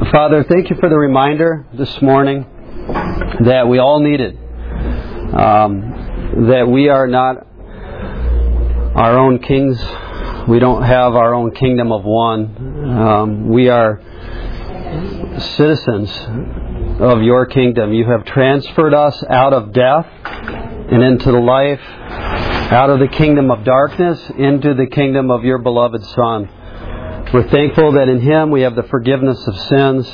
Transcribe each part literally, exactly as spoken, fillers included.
Father, thank you for the reminder this morning that we all needed. Um, that we are not our own kings. We don't have our own kingdom of one. Um, we are citizens of your kingdom. You have transferred us out of death and into the life, out of the kingdom of darkness into the kingdom of your beloved Son. We're thankful that in Him we have the forgiveness of sins.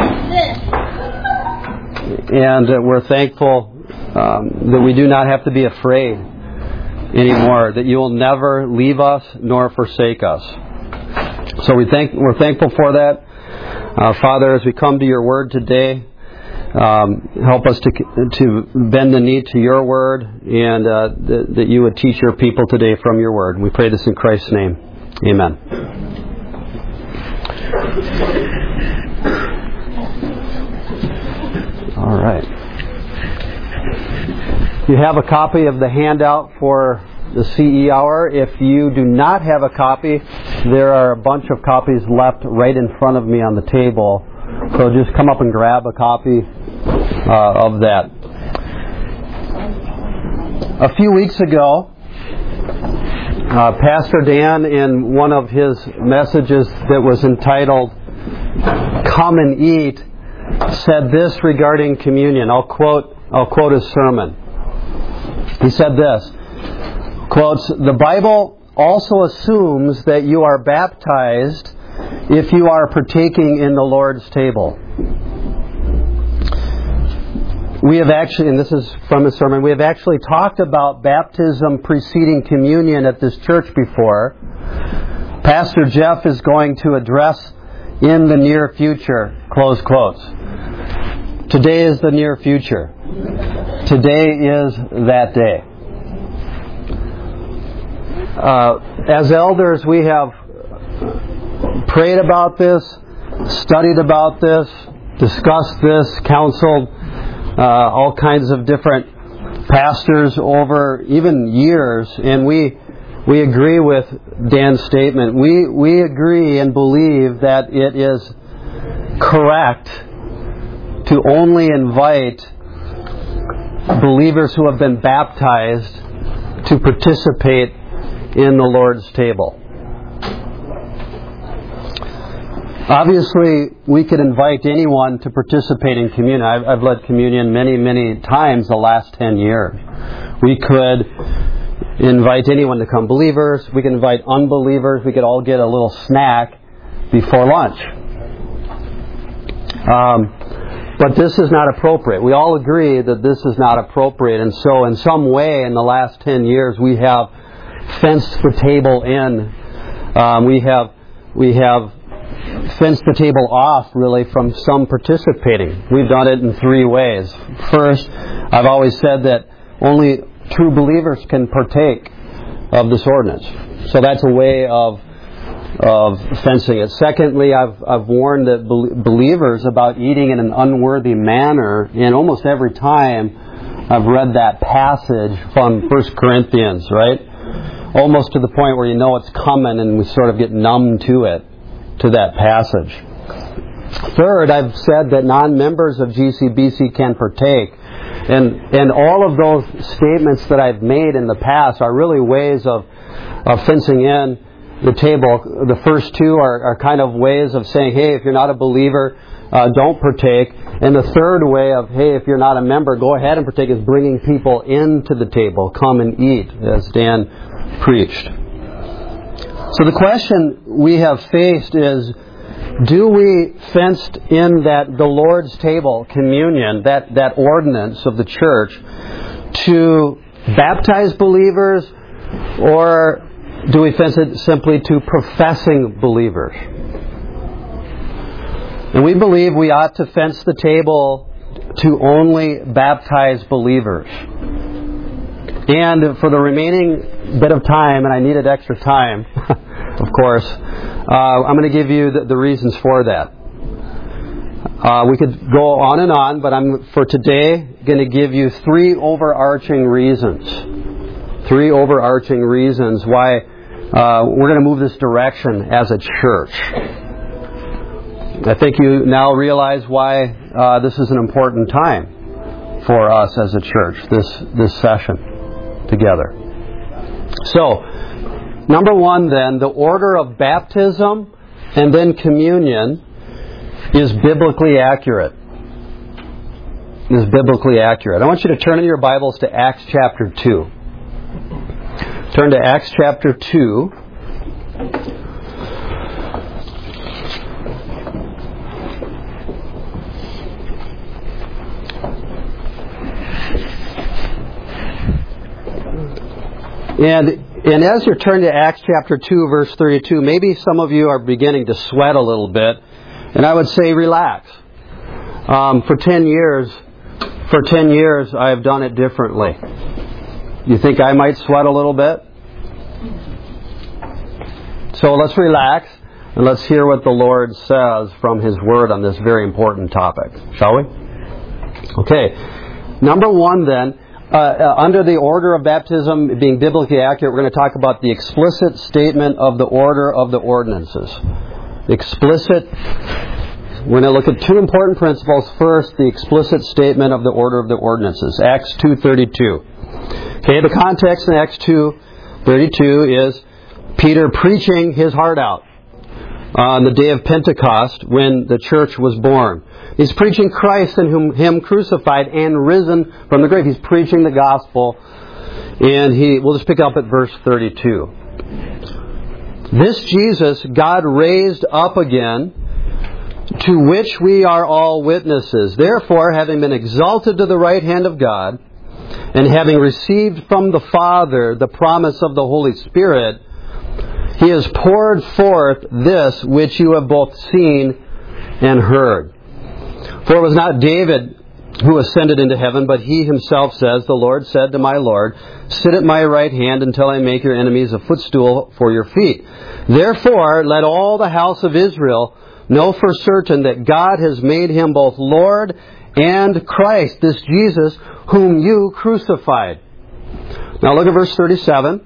And we're thankful um, that we do not have to be afraid anymore, that you will never leave us nor forsake us. So we thank, we're thankful for that. Uh, Father, as we come to your word today, um, help us to to bend the knee to your word, and uh, that, that you would teach your people today from your word. We pray this in Christ's name. Amen. All right. You have a copy of the handout for the C E Hour. If you do not have a copy, there are a bunch of copies left right in front of me on the table. So just come up and grab a copy uh, of that. A few weeks ago, uh, Pastor Dan, in one of his messages that was entitled "Come and Eat," said this regarding communion. I'll quote, I'll quote his sermon. He said this, quotes, "The Bible also assumes that you are baptized if you are partaking in the Lord's table." We have actually, and this is from his sermon, we have actually talked about baptism preceding communion at this church before. Pastor Jeff is going to address in the near future, close quotes. Today is the near future. Today is that day. Uh, as elders, we have prayed about this, studied about this, discussed this, counseled uh, all kinds of different pastors over even years, and we we agree with Dan's statement. We we agree and believe that it is correct to only invite believers who have been baptized to participate in the Lord's table. Obviously, we could invite anyone to participate in communion. I've, I've led communion many, many times the last ten years. We could invite anyone to come. Believers, we could invite unbelievers. We could all get a little snack before lunch. Um, but this is not appropriate. We all agree that this is not appropriate. And so in some way in the last ten years, we have fenced the table in. Um, we have we have fenced the table off, really, from some participating. We've done it in three ways. First, I've always said that only true believers can partake of this ordinance. So that's a way of of fencing it. Secondly, I've I've warned that believers about eating in an unworthy manner, and almost every time I've read that passage from First Corinthians, right? Almost to the point where you know it's coming and we sort of get numb to it, to that passage. Third, I've said that non-members of G C B C can partake. And and all of those statements that I've made in the past are really ways of, of fencing in the table. The first two are, are kind of ways of saying, hey, if you're not a believer, uh, don't partake. And the third way of, hey, if you're not a member, go ahead and partake, is bringing people into the table. Come and eat, as Dan preached. So the question we have faced is, do we, fenced in that the Lord's table, communion, that, that ordinance of the church, to baptize believers, or do we fence it simply to professing believers? And we believe we ought to fence the table to only baptize believers. And for the remaining bit of time, and I needed extra time, of course, uh, I'm going to give you the, the reasons for that. Uh, we could go on and on, but I'm, for today, going to give you three overarching reasons. Three overarching reasons why uh, we're going to move this direction as a church. I think you now realize why uh, this is an important time for us as a church, this, this session together. So, number one then, the order of baptism and then communion is biblically accurate. Is biblically accurate. I want you to turn in your Bibles to Acts chapter two. Turn to Acts chapter two. And and as you're turning to Acts chapter two, verse thirty-two, maybe some of you are beginning to sweat a little bit. And I would say relax. Um, for ten years, for ten years, I have done it differently. You think I might sweat a little bit? So let's relax and let's hear what the Lord says from His Word on this very important topic. Shall we? Okay. Number one then, uh, uh, under the order of baptism being biblically accurate, we're going to talk about the explicit statement of the order of the ordinances. Explicit. We're going to look at two important principles. First, the explicit statement of the order of the ordinances. Acts two thirty-two. Okay, the context in Acts two thirty-two is Peter preaching his heart out on the day of Pentecost when the church was born. He's preaching Christ and whom Him crucified and risen from the grave. He's preaching the gospel. And he, we'll just pick up at verse thirty-two. This Jesus God raised up again, to which we are all witnesses. Therefore, having been exalted to the right hand of God, and having received from the Father the promise of the Holy Spirit, He has poured forth this which you have both seen and heard. For it was not David who ascended into heaven, but He Himself says, the Lord said to my Lord, sit at my right hand until I make your enemies a footstool for your feet. Therefore, let all the house of Israel know for certain that God has made Him both Lord and Christ, this Jesus whom you crucified. Now look at verse thirty-seven.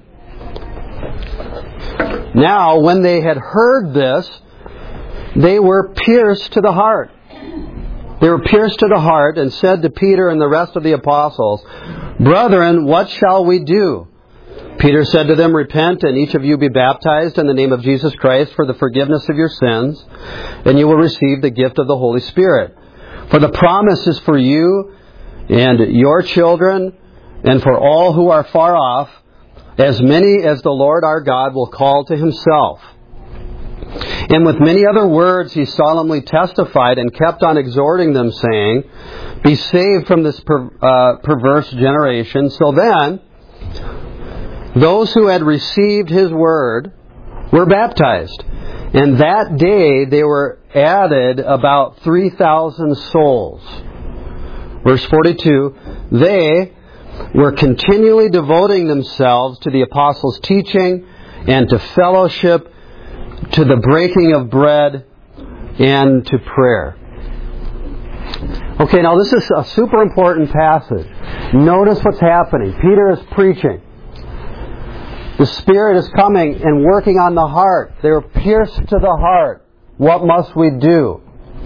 Now when they had heard this, they were pierced to the heart. They were pierced to the heart and said to Peter and the rest of the apostles, Brethren, what shall we do? Peter said to them, Repent, and each of you be baptized in the name of Jesus Christ for the forgiveness of your sins, and you will receive the gift of the Holy Spirit. For the promise is for you and your children, and for all who are far off, as many as the Lord our God will call to Himself. And with many other words he solemnly testified and kept on exhorting them, saying, Be saved from this per, uh, perverse generation. So then, those who had received His word were baptized. And that day they were added about three thousand souls. Verse forty-two, They were continually devoting themselves to the apostles' teaching and to fellowship, to the breaking of bread, and to prayer. Okay, now this is a super important passage. Notice what's happening. Peter is preaching. The Spirit is coming and working on the heart. They were pierced to the heart. What must we do?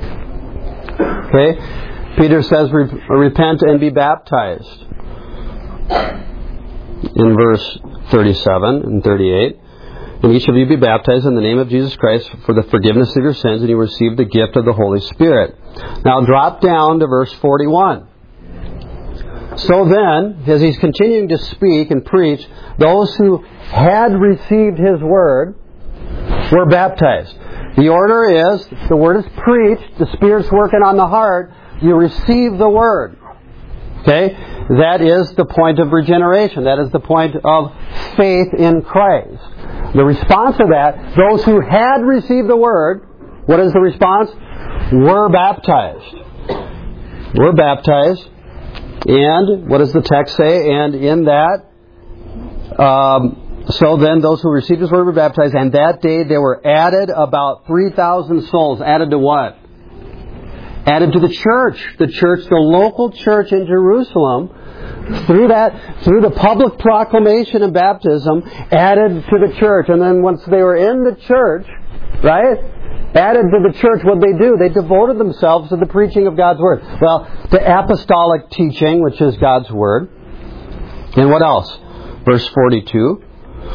Okay, Peter says, repent and be baptized. In verse thirty-seven and thirty-eight. And each of you be baptized in the name of Jesus Christ for the forgiveness of your sins, and you receive the gift of the Holy Spirit. Now drop down to verse forty-one. So then, as he's continuing to speak and preach, those who had received His word were baptized. The order is, the word is preached, the Spirit's working on the heart, you receive the word. Okay? That is the point of regeneration. That is the point of faith in Christ. The response to that, those who had received the word, what is the response? Were baptized. Were baptized. And, what does the text say? And in that, um, so then those who received His word were baptized, and that day there were added about three thousand souls. Added to what? Added to the church. The church, the local church in Jerusalem, through that, through the public proclamation of baptism, added to the church. And then once they were in the church, right, added to the church, what they do? They devoted themselves to the preaching of God's Word. Well, to apostolic teaching, which is God's Word. And what else? Verse forty-two.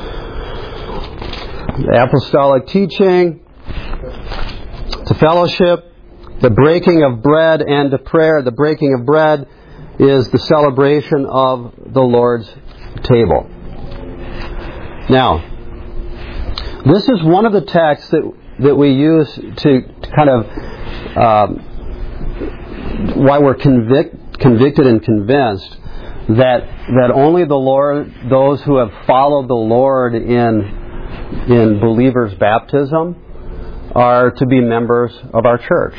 Apostolic teaching, to fellowship, the breaking of bread, and to prayer. The breaking of bread is the celebration of the Lord's table. Now, this is one of the texts that, that we use to kind of, um, why we're convict, convicted and convinced that that only the Lord, those who have followed the Lord in in believers' baptism are to be members of our church.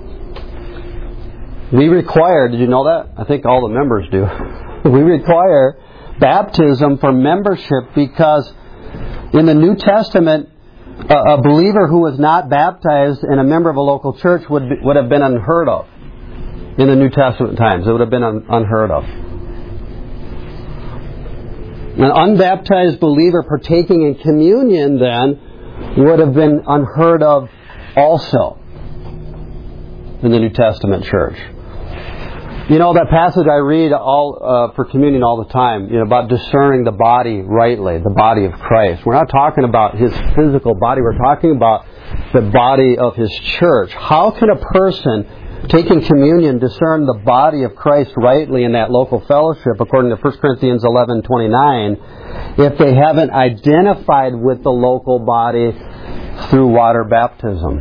We require, did you know that? I think all the members do. We require baptism for membership because in the New Testament, a, a believer who was not baptized and a member of a local church would be, would have been unheard of. In the New Testament times, it would have been un, unheard of. An unbaptized believer partaking in communion then would have been unheard of also in the New Testament church. You know, that passage I read all uh, for communion all the time, you know, about discerning the body rightly, the body of Christ. We're not talking about His physical body. We're talking about the body of His church. How can a person taking communion discern the body of Christ rightly in that local fellowship, according to First Corinthians eleven twenty-nine, if they haven't identified with the local body through water baptism?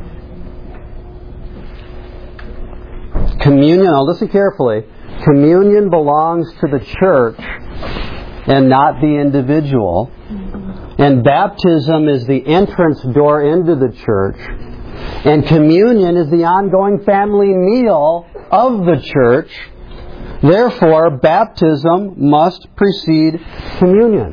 Communion, now listen carefully, communion belongs to the church and not the individual. And baptism is the entrance door into the church. And communion is the ongoing family meal of the church. Therefore, baptism must precede communion.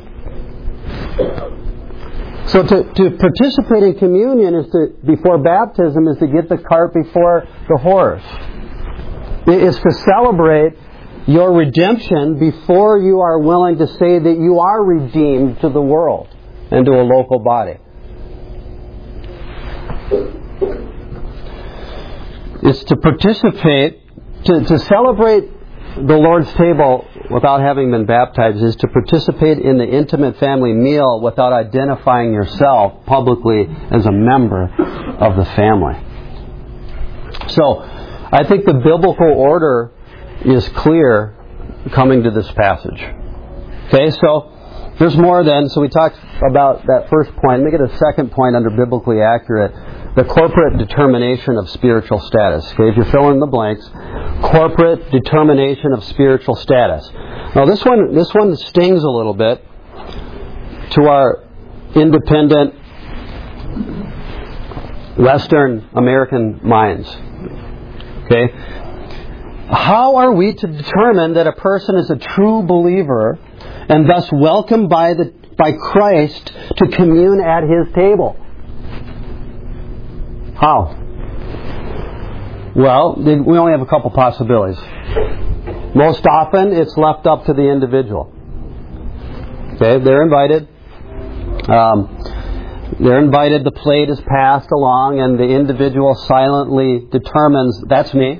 So to, to participate in communion is to, before baptism is to get the cart before the horse. It is to celebrate your redemption before you are willing to say that you are redeemed to the world and to a local body. It's to participate, to, to celebrate the Lord's table without having been baptized is to participate in the intimate family meal without identifying yourself publicly as a member of the family. So, I think the biblical order is clear coming to this passage. Okay, so there's more then. So we talked about that first point. Let me get a second point under biblically accurate. The corporate determination of spiritual status. Okay, if you fill in the blanks, corporate determination of spiritual status. Now this one, this one stings a little bit to our independent Western American minds. Okay, how are we to determine that a person is a true believer and thus welcomed by the by Christ to commune at His table? How? Well, we only have a couple possibilities. Most often, it's left up to the individual. Okay, they're invited. Um, they're invited, the plate is passed along, and the individual silently determines, that's me,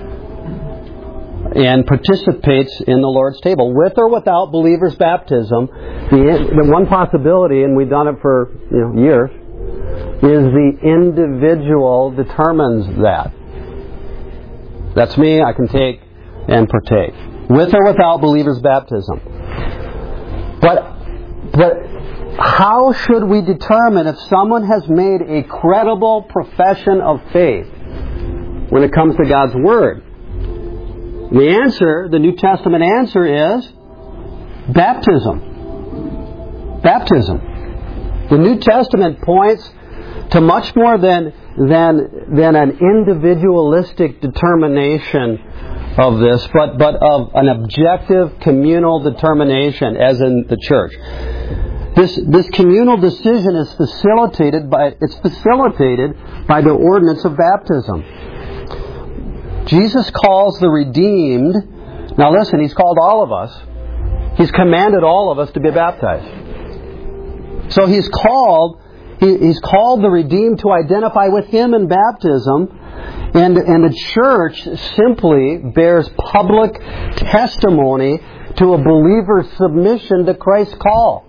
and participates in the Lord's table, with or without believer's baptism. The, the one possibility, and we've done it for you know, years, is the individual determines that. That's me, I can take and partake. With or without believer's baptism. But, but how should we determine if someone has made a credible profession of faith when it comes to God's Word? The answer, the New Testament answer is baptism. Baptism. The New Testament points to much more than, than, than an individualistic determination of this, but, but of an objective communal determination, as in the church. This, this communal decision is facilitated by, it's facilitated by the ordinance of baptism. Jesus calls the redeemed, now listen, He's called all of us, He's commanded all of us to be baptized. So He's called he, he's called the redeemed to identify with Him in baptism. And, and the church simply bears public testimony to a believer's submission to Christ's call.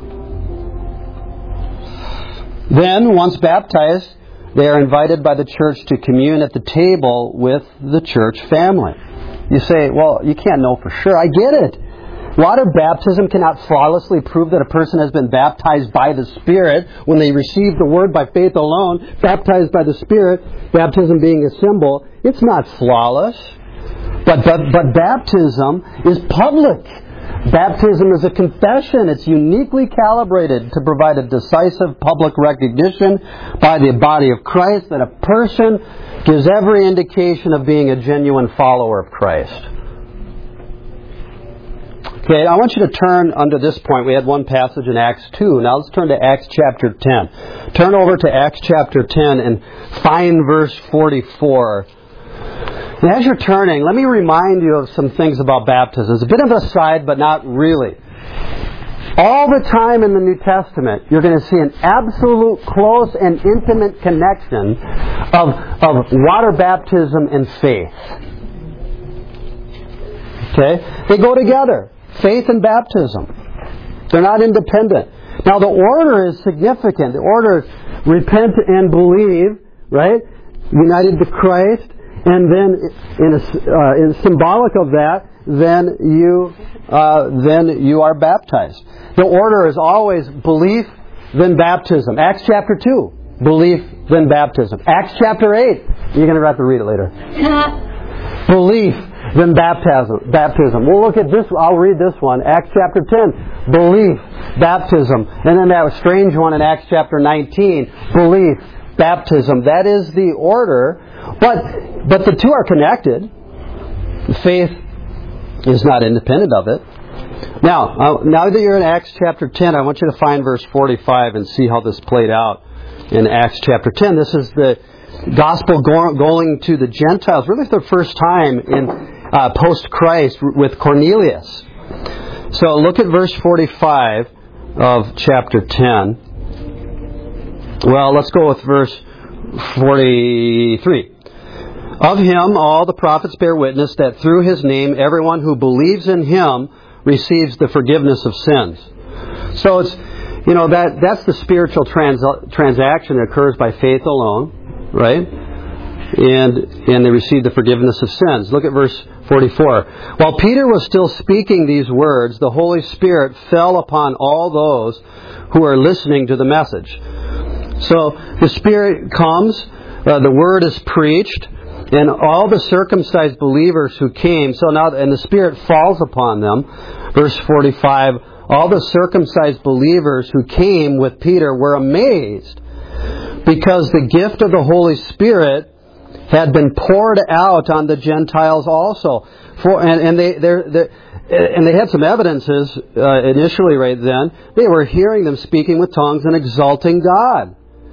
Then, once baptized, they are invited by the church to commune at the table with the church family. You say, well, you can't know for sure. I get it. Water baptism cannot flawlessly prove that a person has been baptized by the Spirit when they receive the Word by faith alone, baptized by the Spirit, baptism being a symbol. It's not flawless. But, but, but baptism is public. Baptism is a confession. It's uniquely calibrated to provide a decisive public recognition by the body of Christ that a person gives every indication of being a genuine follower of Christ. Okay, I want you to turn under this point. We had one passage in Acts two. Now let's turn to Acts chapter ten. Turn over to Acts chapter ten and find verse forty-four. And as you're turning, let me remind you of some things about baptism. It's a bit of an aside, but not really. All the time in the New Testament, you're going to see an absolute, close, and intimate connection of, of water baptism and faith. Okay? They go together. Faith and baptism. They're not independent. Now, the order is significant. The order is repent and believe, right? United to Christ. And then, in, a, uh, in symbolic of that, then you uh, then you are baptized. The order is always belief, then baptism. Acts chapter two, belief, then baptism. Acts chapter eight, you're going to have to read it later. Belief, then baptism. Baptism. We'll look at this. I'll read this one. Acts chapter ten, belief, baptism, and then that strange one in Acts chapter nineteen, belief, baptism. That is the order. But but the two are connected. Faith is not independent of it. Now, uh, now that you're in Acts chapter ten, I want you to find verse forty-five and see how this played out in Acts chapter ten. This is the gospel go- going to the Gentiles, really for the first time in uh, post-Christ with Cornelius. So look at verse forty-five of chapter ten. Well, let's go with verse forty-three. Of Him all the prophets bear witness that through His name everyone who believes in Him receives the forgiveness of sins. So it's, you know, that that's the spiritual trans- transaction that occurs by faith alone, right? And and they receive the forgiveness of sins. Look at verse forty-four. While Peter was still speaking these words, the Holy Spirit fell upon all those who are listening to the message. So the Spirit comes, uh, the Word is preached, and all the circumcised believers who came, so now, and the Spirit falls upon them. Verse forty-five, all the circumcised believers who came with Peter were amazed because the gift of the Holy Spirit had been poured out on the Gentiles also. For, and, and they they're, they're, and they had some evidences uh, initially right then. They were hearing them speaking with tongues and exalting God.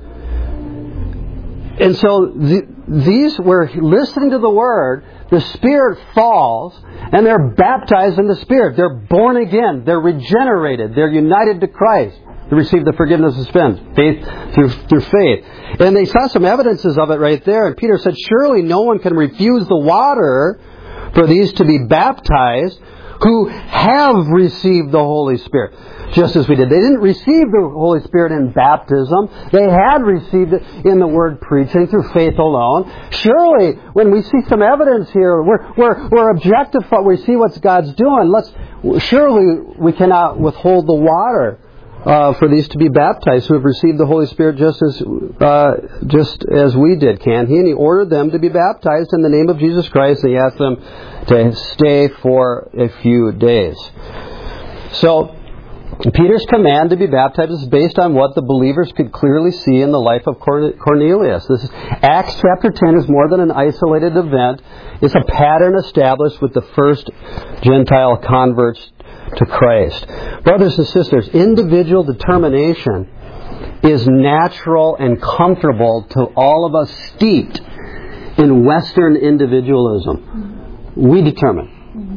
And so the, these were listening to the Word, the Spirit falls, and they're baptized in the Spirit. They're born again. They're regenerated. They're united to Christ to receive the forgiveness of sins, faith through, through faith. And they saw some evidences of it right there. And Peter said, surely no one can refuse the water for these to be baptized who have received the Holy Spirit. Just as we did. They didn't receive the Holy Spirit in baptism. They had received it in the Word preaching through faith alone. Surely, when we see some evidence here, we're we're we're objective. We see what God's doing. Let's surely we cannot withhold the water uh, for these to be baptized who have received the Holy Spirit just as uh, just as we did. Can He? And He ordered them to be baptized in the name of Jesus Christ. And He asked them to stay for a few days. So Peter's command to be baptized is based on what the believers could clearly see in the life of Cornelius. This is, Acts chapter ten is more than an isolated event. It's a pattern established with the first Gentile converts to Christ. Brothers and sisters, individual determination is natural and comfortable to all of us steeped in Western individualism. We determine.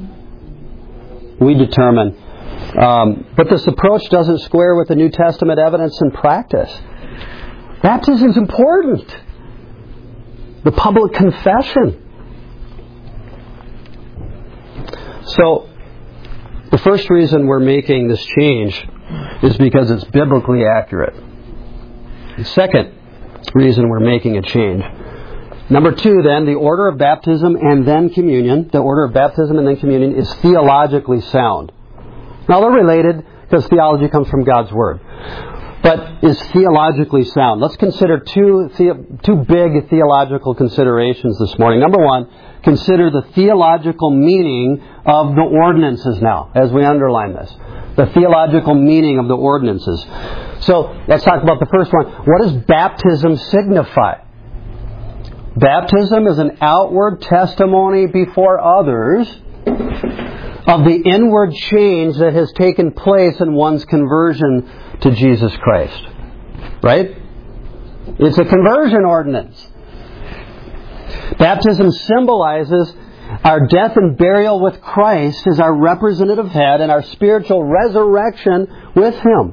We determine. Um, but this approach doesn't square with the New Testament evidence and practice. Baptism is important. The public confession. So, the first reason we're making this change is because it's biblically accurate. The second reason we're making a change. Number two, then, the order of baptism and then communion, the order of baptism and then communion is theologically sound. Now, they're related because theology comes from God's Word. But is theologically sound. Let's consider two, the, two big theological considerations this morning. Number one, consider the theological meaning of the ordinances now, as we underline this. The theological meaning of the ordinances. So, let's talk about the first one. What does baptism signify? Baptism is an outward testimony before others of the inward change that has taken place in one's conversion to Jesus Christ. Right? It's a conversion ordinance. Baptism symbolizes our death and burial with Christ as our representative head and our spiritual resurrection with Him.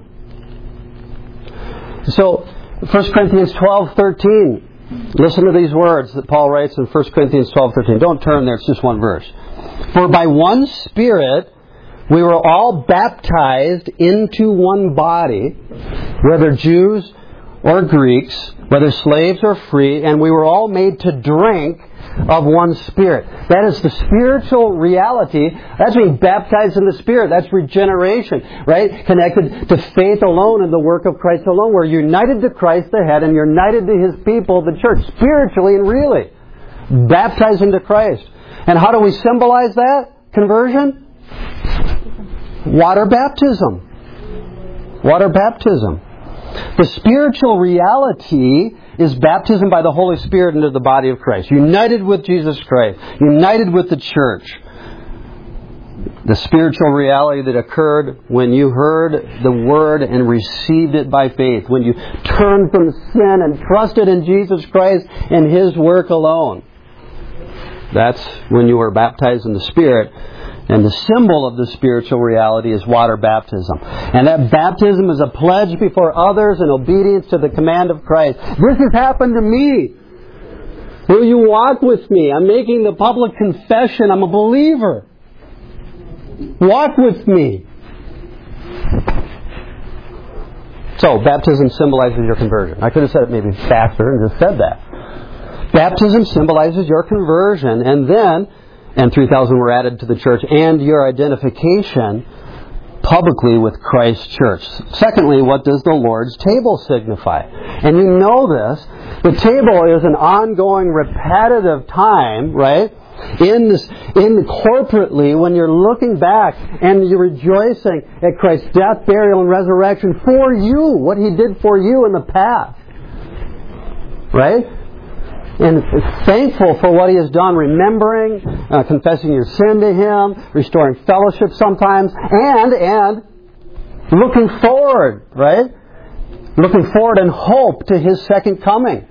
So, First Corinthians twelve thirteen. Listen to these words that Paul writes in First Corinthians twelve thirteen. Don't turn there, it's just one verse. For by one Spirit we were all baptized into one body, whether Jews or Greeks, whether slaves or free, and we were all made to drink of one Spirit. That is the spiritual reality. That's being baptized in the Spirit. That's regeneration, right? Connected to faith alone and the work of Christ alone. We're united to Christ the head and united to His people, the church, spiritually and really. Baptized into Christ. And how do we symbolize that conversion? Water baptism. Water baptism. The spiritual reality is baptism by the Holy Spirit into the body of Christ. United with Jesus Christ. United with the church. The spiritual reality that occurred when you heard the Word and received it by faith. When you turned from sin and trusted in Jesus Christ and His work alone. That's when you were baptized in the Spirit. And the symbol of the spiritual reality is water baptism. And that baptism is a pledge before others in obedience to the command of Christ. This has happened to me. Will you walk with me? I'm making the public confession. I'm a believer. Walk with me. So, baptism symbolizes your conversion. I could have said it maybe faster and just said that. Baptism symbolizes your conversion, and then and three thousand were added to the church, and your identification publicly with Christ's church. Secondly, what does the Lord's table signify? And you know this. The table is an ongoing, repetitive time, right? In this, in corporately, when you're looking back and you're rejoicing at Christ's death, burial, and resurrection for you, what He did for you in the past. Right? And thankful for what He has done, remembering, uh, confessing your sin to Him, restoring fellowship sometimes, and and looking forward, right? Looking forward in hope to His second coming.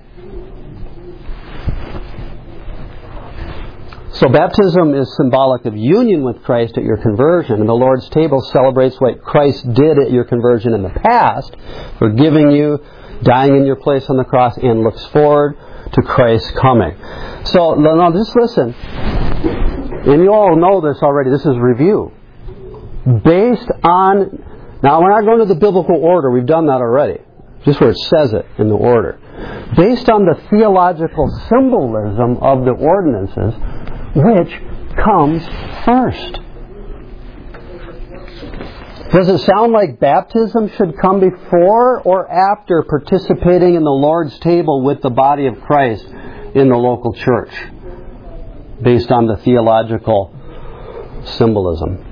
So baptism is symbolic of union with Christ at your conversion, and the Lord's table celebrates what Christ did at your conversion in the past, forgiving you, dying in your place on the cross, and looks forward to Christ's coming. So, now just listen. And you all know this already. This is review. Based on... Now, we're not going to the biblical order. We've done that already. Just where it says it in the order. Based on the theological symbolism of the ordinances, which comes first? Does it sound like baptism should come before or after participating in the Lord's table with the body of Christ in the local church? Based on the theological symbolism.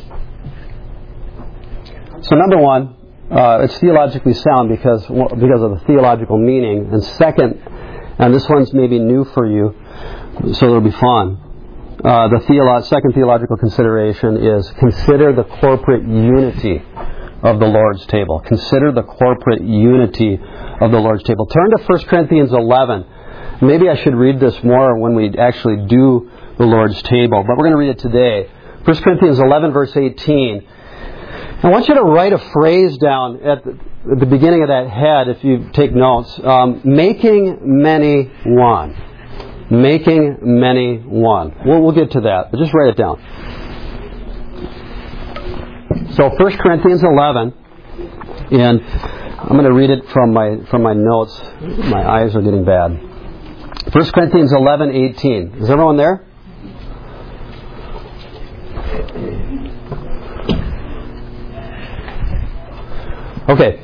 So number one, uh, it's theologically sound because, because of the theological meaning. And second, and this one's maybe new for you, so it'll be fun. Uh, the theolo- second theological consideration is consider the corporate unity of the Lord's table. Consider the corporate unity of the Lord's table. Turn to First Corinthians eleven. Maybe I should read this more when we actually do the Lord's table, but we're going to read it today. First Corinthians eleven, verse eighteen. I want you to write a phrase down at the, at the beginning of that head if you take notes. Um, making many one. Making many one. We'll, we'll get to that, but just write it down. So First Corinthians eleven, and I'm going to read it from my from my notes. My eyes are getting bad. First Corinthians eleven eighteen. Is everyone there? Okay.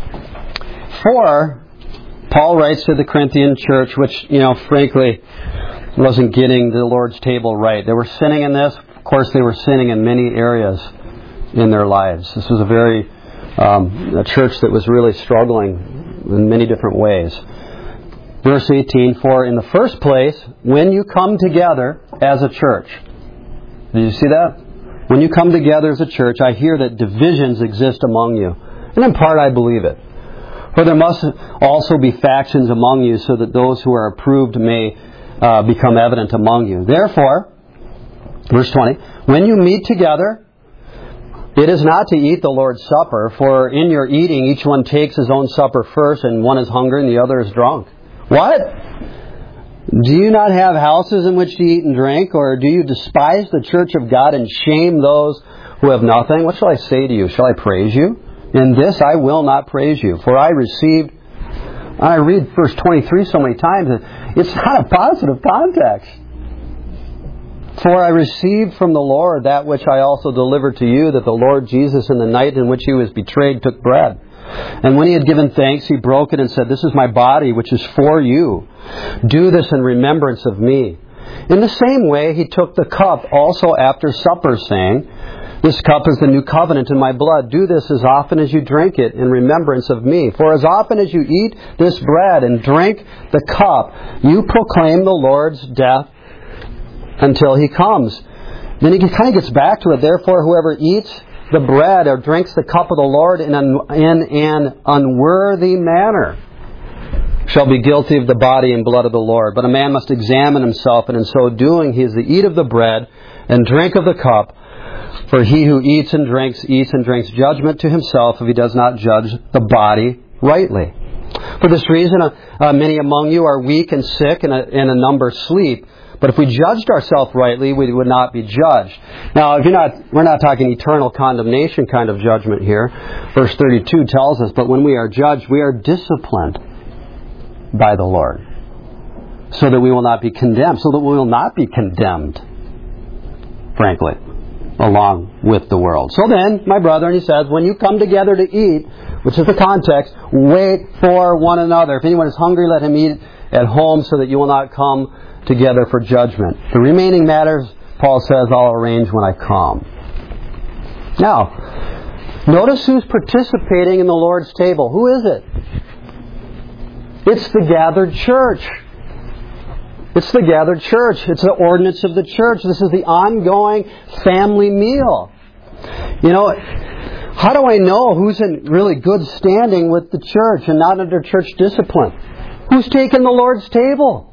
For Paul writes to the Corinthian church, which, you know, frankly, wasn't getting the Lord's table right. They were sinning in this. Of course, they were sinning in many areas in their lives. This was a very um, a church that was really struggling in many different ways. Verse eighteen, for in the first place, when you come together as a church. Did you see that? When you come together as a church, I hear that divisions exist among you. And in part, I believe it. For there must also be factions among you, so that those who are approved may uh, become evident among you. Therefore, verse twenty, when you meet together, it is not to eat the Lord's Supper, for in your eating each one takes his own supper first, and one is hungry and the other is drunk. What? Do you not have houses in which to eat and drink, or do you despise the church of God and shame those who have nothing? What shall I say to you? Shall I praise you? In this I will not praise you, for I received... I read verse twenty-three so many times, and it's not a positive context. For I received from the Lord that which I also delivered to you, that the Lord Jesus, in the night in which he was betrayed, took bread. And when he had given thanks, he broke it and said, this is my body, which is for you. Do this in remembrance of me. In the same way, he took the cup also after supper, saying, this cup is the new covenant in my blood. Do this as often as you drink it in remembrance of me. For as often as you eat this bread and drink the cup, you proclaim the Lord's death until he comes. Then he kind of gets back to it. Therefore, whoever eats the bread or drinks the cup of the Lord in an, in an unworthy manner shall be guilty of the body and blood of the Lord. But a man must examine himself, and in so doing he is to eat of the bread and drink of the cup. For he who eats and drinks, eats and drinks judgment to himself if he does not judge the body rightly. For this reason, uh, uh, many among you are weak and sick, and a, and a number sleep. But if we judged ourselves rightly, we would not be judged. Now, if you're not, we're not talking eternal condemnation kind of judgment here. Verse thirty-two tells us, but when we are judged, we are disciplined by the Lord, so that we will not be condemned, so that we will not be condemned, frankly, along with the world. So then, my brethren, he says, when you come together to eat, which is the context, wait for one another. If anyone is hungry, let him eat at home, so that you will not come together for judgment. The remaining matters, Paul says, I'll arrange when I come. Now, notice who's participating in the Lord's table. Who is it? It's the gathered church. It's the gathered church. It's the ordinance of the church. This is the ongoing family meal. You know, how do I know who's in really good standing with the church and not under church discipline? Who's taking the Lord's table?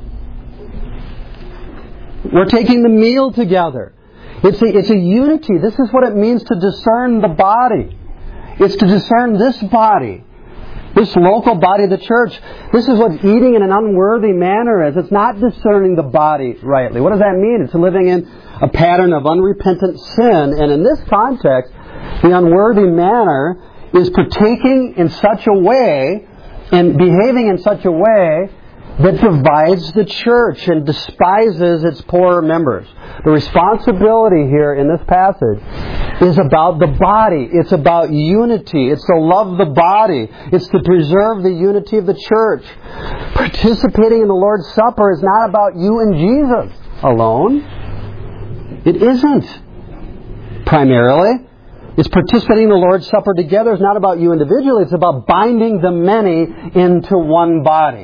We're taking the meal together. It's a, it's a unity. This is what it means to discern the body. It's to discern this body. This local body of the church. This is what eating in an unworthy manner is. It's not discerning the body rightly. What does that mean? It's living in a pattern of unrepentant sin. And in this context, the unworthy manner is partaking in such a way and behaving in such a way that divides the church and despises its poorer members. The responsibility here in this passage is about the body. It's about unity. It's to love the body. It's to preserve the unity of the church. Participating in the Lord's Supper is not about you and Jesus alone. It isn't. Primarily, it's participating in the Lord's Supper together is not about you individually. It's about binding the many into one body.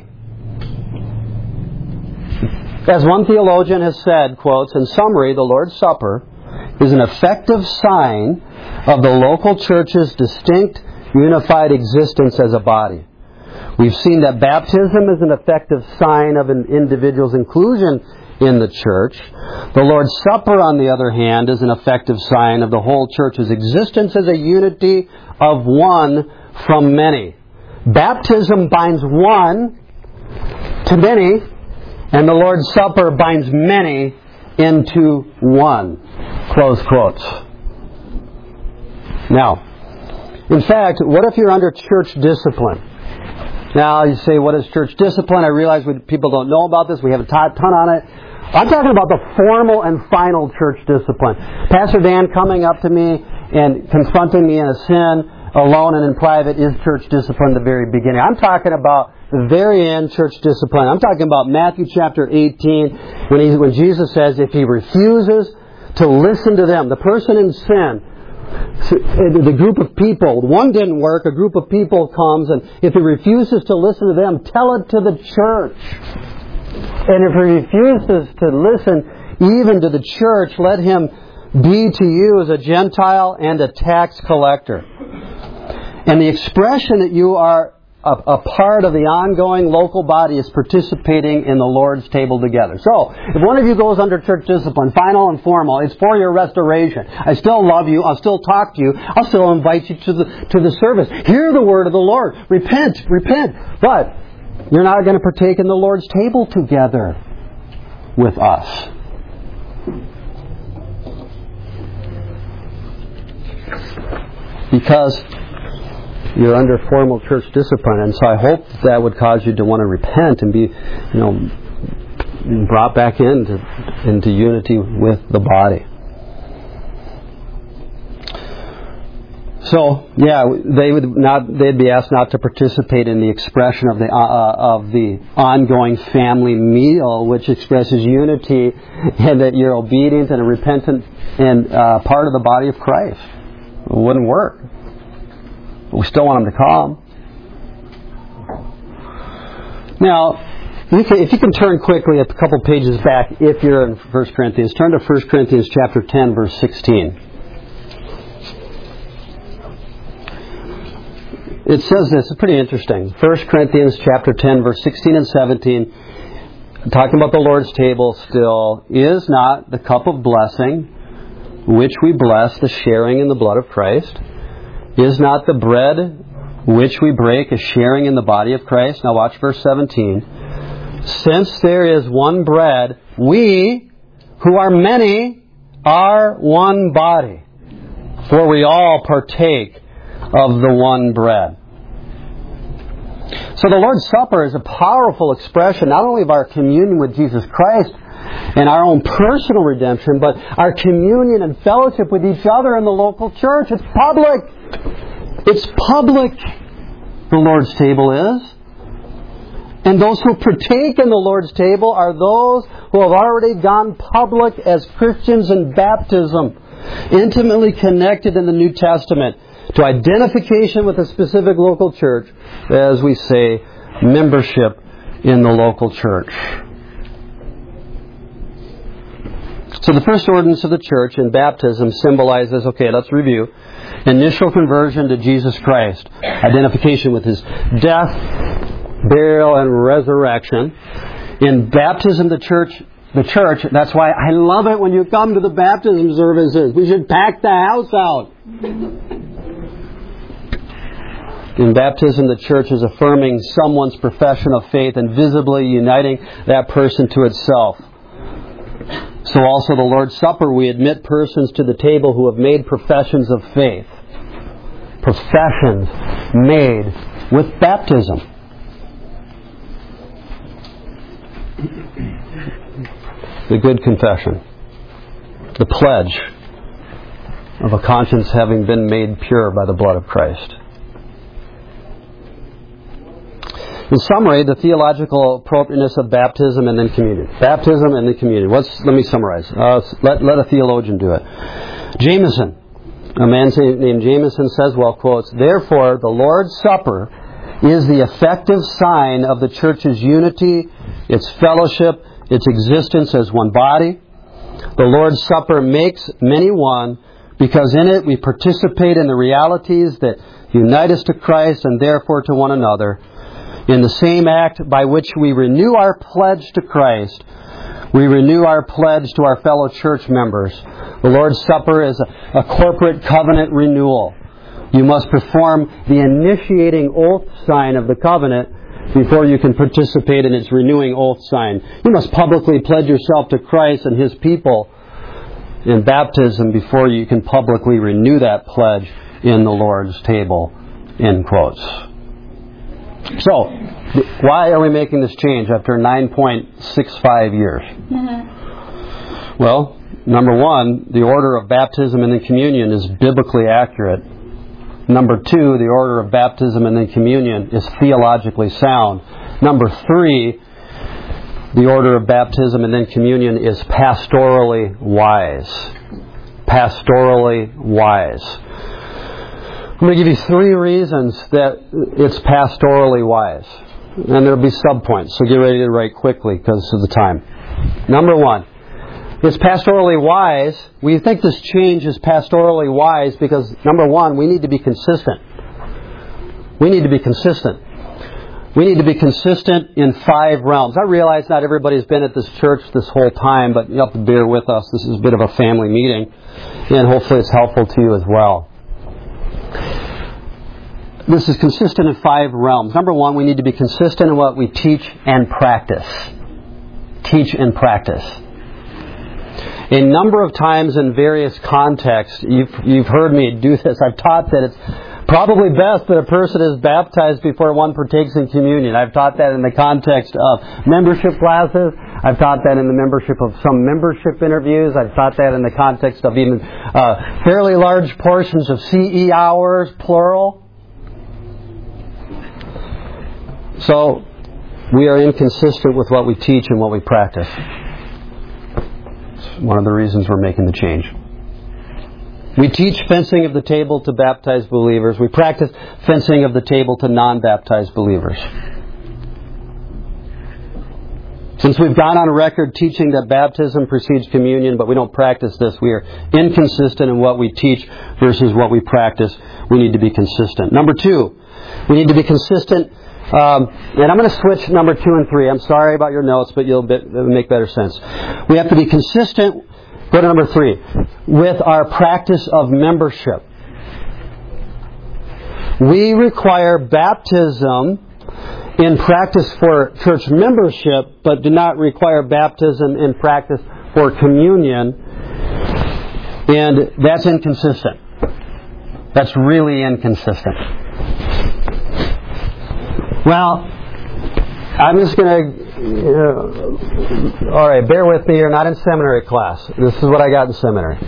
As one theologian has said, quotes, in summary, the Lord's Supper is an effective sign of the local church's distinct, unified existence as a body. We've seen that baptism is an effective sign of an individual's inclusion in the church. The Lord's Supper, on the other hand, is an effective sign of the whole church's existence as a unity of one from many. Baptism binds one to many, and the Lord's Supper binds many into one. Close quotes. Now, in fact, what if you're under church discipline? Now, you say, what is church discipline? I realize we, people don't know about this. We have a ton on it. I'm talking about the formal and final church discipline. Pastor Dan coming up to me and confronting me in a sin alone and in private is church discipline at the very beginning. I'm talking about the very end church discipline. I'm talking about Matthew chapter eighteen when, he, when Jesus says if he refuses to listen to them, the person in sin, the group of people, one didn't work, a group of people comes, and if he refuses to listen to them, tell it to the church. And if he refuses to listen even to the church, let him be to you as a Gentile and a tax collector. And the expression that you are a, a part of the ongoing local body is participating in the Lord's table together. So, if one of you goes under church discipline, final and formal, it's for your restoration. I still love you. I'll still talk to you. I'll still invite you to the to the service. Hear the word of the Lord. Repent, repent. But you're not going to partake in the Lord's table together with us. Because you're under formal church discipline, and so I hope that would cause you to want to repent and be, you know, brought back into into unity with the body. So, yeah, they would not. They'd be asked not to participate in the expression of the uh, of the ongoing family meal, which expresses unity, and that you're obedient and a repentant and uh, part of the body of Christ. It wouldn't work. But we still want them to come. Now, you can, if you can turn quickly a couple pages back, if you're in First Corinthians, turn to First Corinthians chapter ten, verse sixteen. It says this, it's pretty interesting. First Corinthians chapter ten, verse sixteen and seventeen, talking about the Lord's table still, is not the cup of blessing which we bless the sharing in the blood of Christ? Is not the bread which we break a sharing in the body of Christ? Now watch verse seventeen. Since there is one bread, we, who are many, are one body, for we all partake of the one bread. So the Lord's Supper is a powerful expression not only of our communion with Jesus Christ and our own personal redemption, but our communion and fellowship with each other in the local church. It's public. It's public, the Lord's table is. And those who partake in the Lord's table are those who have already gone public as Christians in baptism, intimately connected in the New Testament to identification with a specific local church, as we say, membership in the local church. So the first ordinance of the church in baptism symbolizes, okay, let's review, initial conversion to Jesus Christ, identification with His death, burial, and resurrection. In baptism, the church, the church, that's why I love it when you come to the baptism services. We should pack the house out. In baptism, the church is affirming someone's profession of faith and visibly uniting that person to itself. So also the Lord's Supper, we admit persons to the table who have made professions of faith. Professions made with baptism. The good confession. The pledge of a conscience having been made pure by the blood of Christ. In summary, the theological appropriateness of baptism and then communion. Baptism and then communion. What's, let me summarize. Uh, let, let a theologian do it. Jameson, a man named Jameson says, well, quotes, therefore, the Lord's Supper is the effective sign of the church's unity, its fellowship, its existence as one body. The Lord's Supper makes many one because in it we participate in the realities that unite us to Christ and therefore to one another. In the same act by which we renew our pledge to Christ, We renew our pledge to our fellow church members. The Lord's Supper is a, a corporate covenant renewal. You must perform the initiating oath sign of the covenant before you can participate in its renewing oath sign. You must publicly pledge yourself to Christ and His people in baptism before you can publicly renew that pledge in the Lord's table. End quotes. So, why are we making this change after nine point six five years? Mm-hmm. Well, number one, the order of baptism and then communion is biblically accurate. Number two, the order of baptism and then communion is theologically sound. Number three, the order of baptism and then communion is pastorally wise. Pastorally wise. I'm going to give you three reasons that it's pastorally wise. And there'll be subpoints, so get ready to write quickly because of the time. Number one, it's pastorally wise. We think this change is pastorally wise because, number one, we need to be consistent. We need to be consistent. We need to be consistent in five realms. I realize not everybody's been at this church this whole time, but you have to bear with us. This is a bit of a family meeting, and hopefully it's helpful to you as well. This is consistent in five realms. Number one, we need to be consistent in what we teach and practice. Teach and practice. A number of times in various contexts, you've, you've heard me do this. I've taught that it's probably best that a person is baptized before one partakes in communion. I've taught that in the context of membership classes. I've taught that in the membership of some membership interviews. I've taught that in the context of even uh, fairly large portions of C E hours, plural. So, we are inconsistent with what we teach and what we practice. It's one of the reasons we're making the change. We teach fencing of the table to baptized believers. We practice fencing of the table to non-baptized believers. Since we've gone on record teaching that baptism precedes communion, but we don't practice this, we are inconsistent in what we teach versus what we practice. We need to be consistent. Number two, we need to be consistent. Um, and I'm going to switch number two and three. I'm sorry about your notes, but you'll bit, it'll make better sense. We have to be consistent. Go to number three. With our practice of membership. We require baptism in practice for church membership, but do not require baptism in practice for communion. And that's inconsistent. That's really inconsistent. Well, I'm just going to... Uh, all right, bear with me. You're not in seminary class. This is what I got in seminary.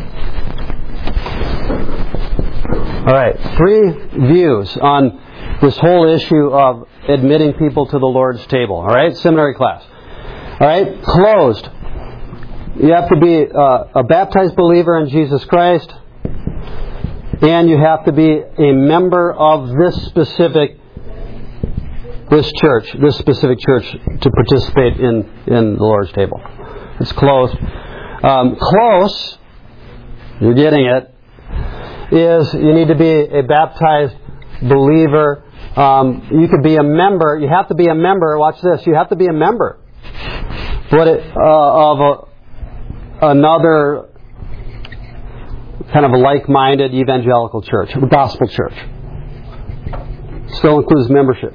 All right, three views on this whole issue of admitting people to the Lord's table. All right, seminary class. All right, closed. You have to be uh, a baptized believer in Jesus Christ, and you have to be a member of this specific this church, this specific church, to participate in, in the Lord's table. It's closed. Um, close, you're getting it, is you need to be a baptized believer. Um, you could be a member. You have to be a member. Watch this. You have to be a member. What it, uh, of a, another kind of a like-minded evangelical church, a gospel church. Still includes membership.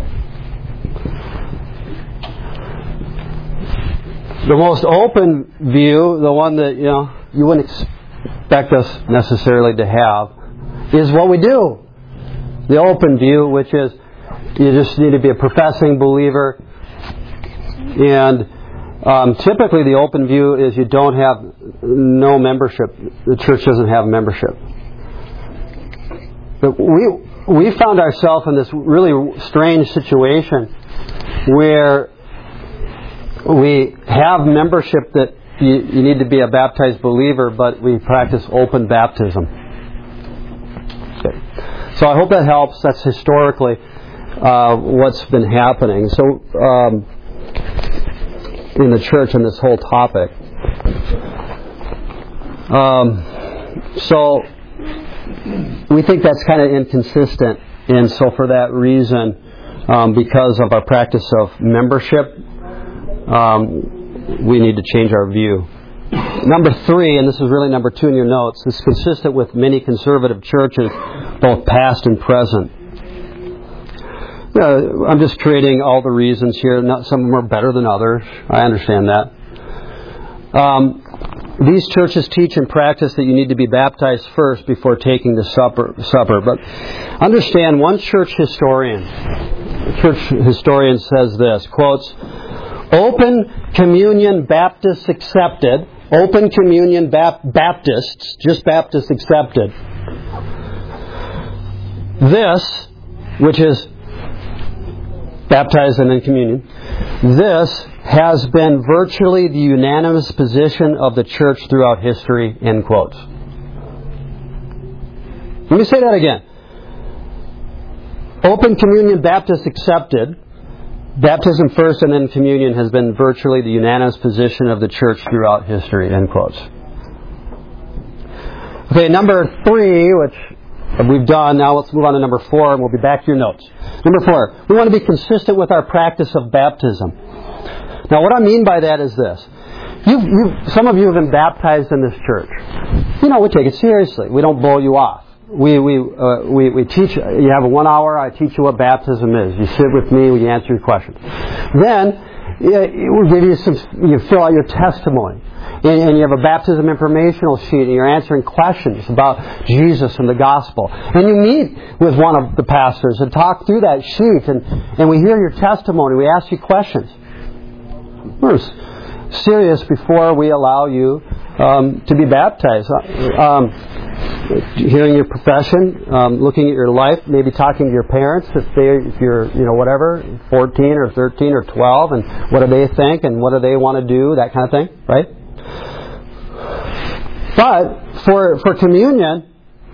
The most open view, the one that you know you wouldn't expect us necessarily to have, is what we do. The open view, which is you just need to be a professing believer, and um, typically the open view is you don't have no membership. The church doesn't have membership. But we we found ourselves in this really strange situation where we have membership that you, you need to be a baptized believer, but we practice open baptism. Okay. So I hope that helps. That's historically uh, what's been happening. So um, in the church on this whole topic. Um, so we think that's kind of inconsistent, and so for that reason, um, because of our practice of membership, Um, we need to change our view. Number three, and this is really number two in your notes, is consistent with many conservative churches, both past and present. Uh, I'm just creating all the reasons here. Not, some of them are better than others. I understand that. Um, these churches teach and practice that you need to be baptized first before taking the supper. supper. But understand, one church historian, church historian says this, quotes, "Open communion Baptists accepted, open communion Bap- Baptists, just Baptists accepted. This, which is baptized and in communion, this has been virtually the unanimous position of the church throughout history," end quotes. Let me say that again. Open communion Baptists accepted, baptism first and then communion has been virtually the unanimous position of the church throughout history, end quotes. Okay, number three, which we've done, now let's move on to number four, and we'll be back to your notes. Number four, we want to be consistent with our practice of baptism. Now, what I mean by that is this. You've, you've, some of you have been baptized in this church. You know, we take it seriously. We don't blow you off. We we uh, we, we teach. You have a one hour. I teach you what baptism is. You sit with me. We answer your questions. Then we give you some. You fill out your testimony, and, and you have a baptism informational sheet, and you're answering questions about Jesus and the gospel. And you meet with one of the pastors and talk through that sheet, and and we hear your testimony. We ask you questions. We're serious before we allow you um, to be baptized. Um, hearing your profession, um, looking at your life, maybe talking to your parents if they, if you're, you know, whatever, fourteen or thirteen or twelve, and what do they think and what do they want to do, that kind of thing, right? But for for communion,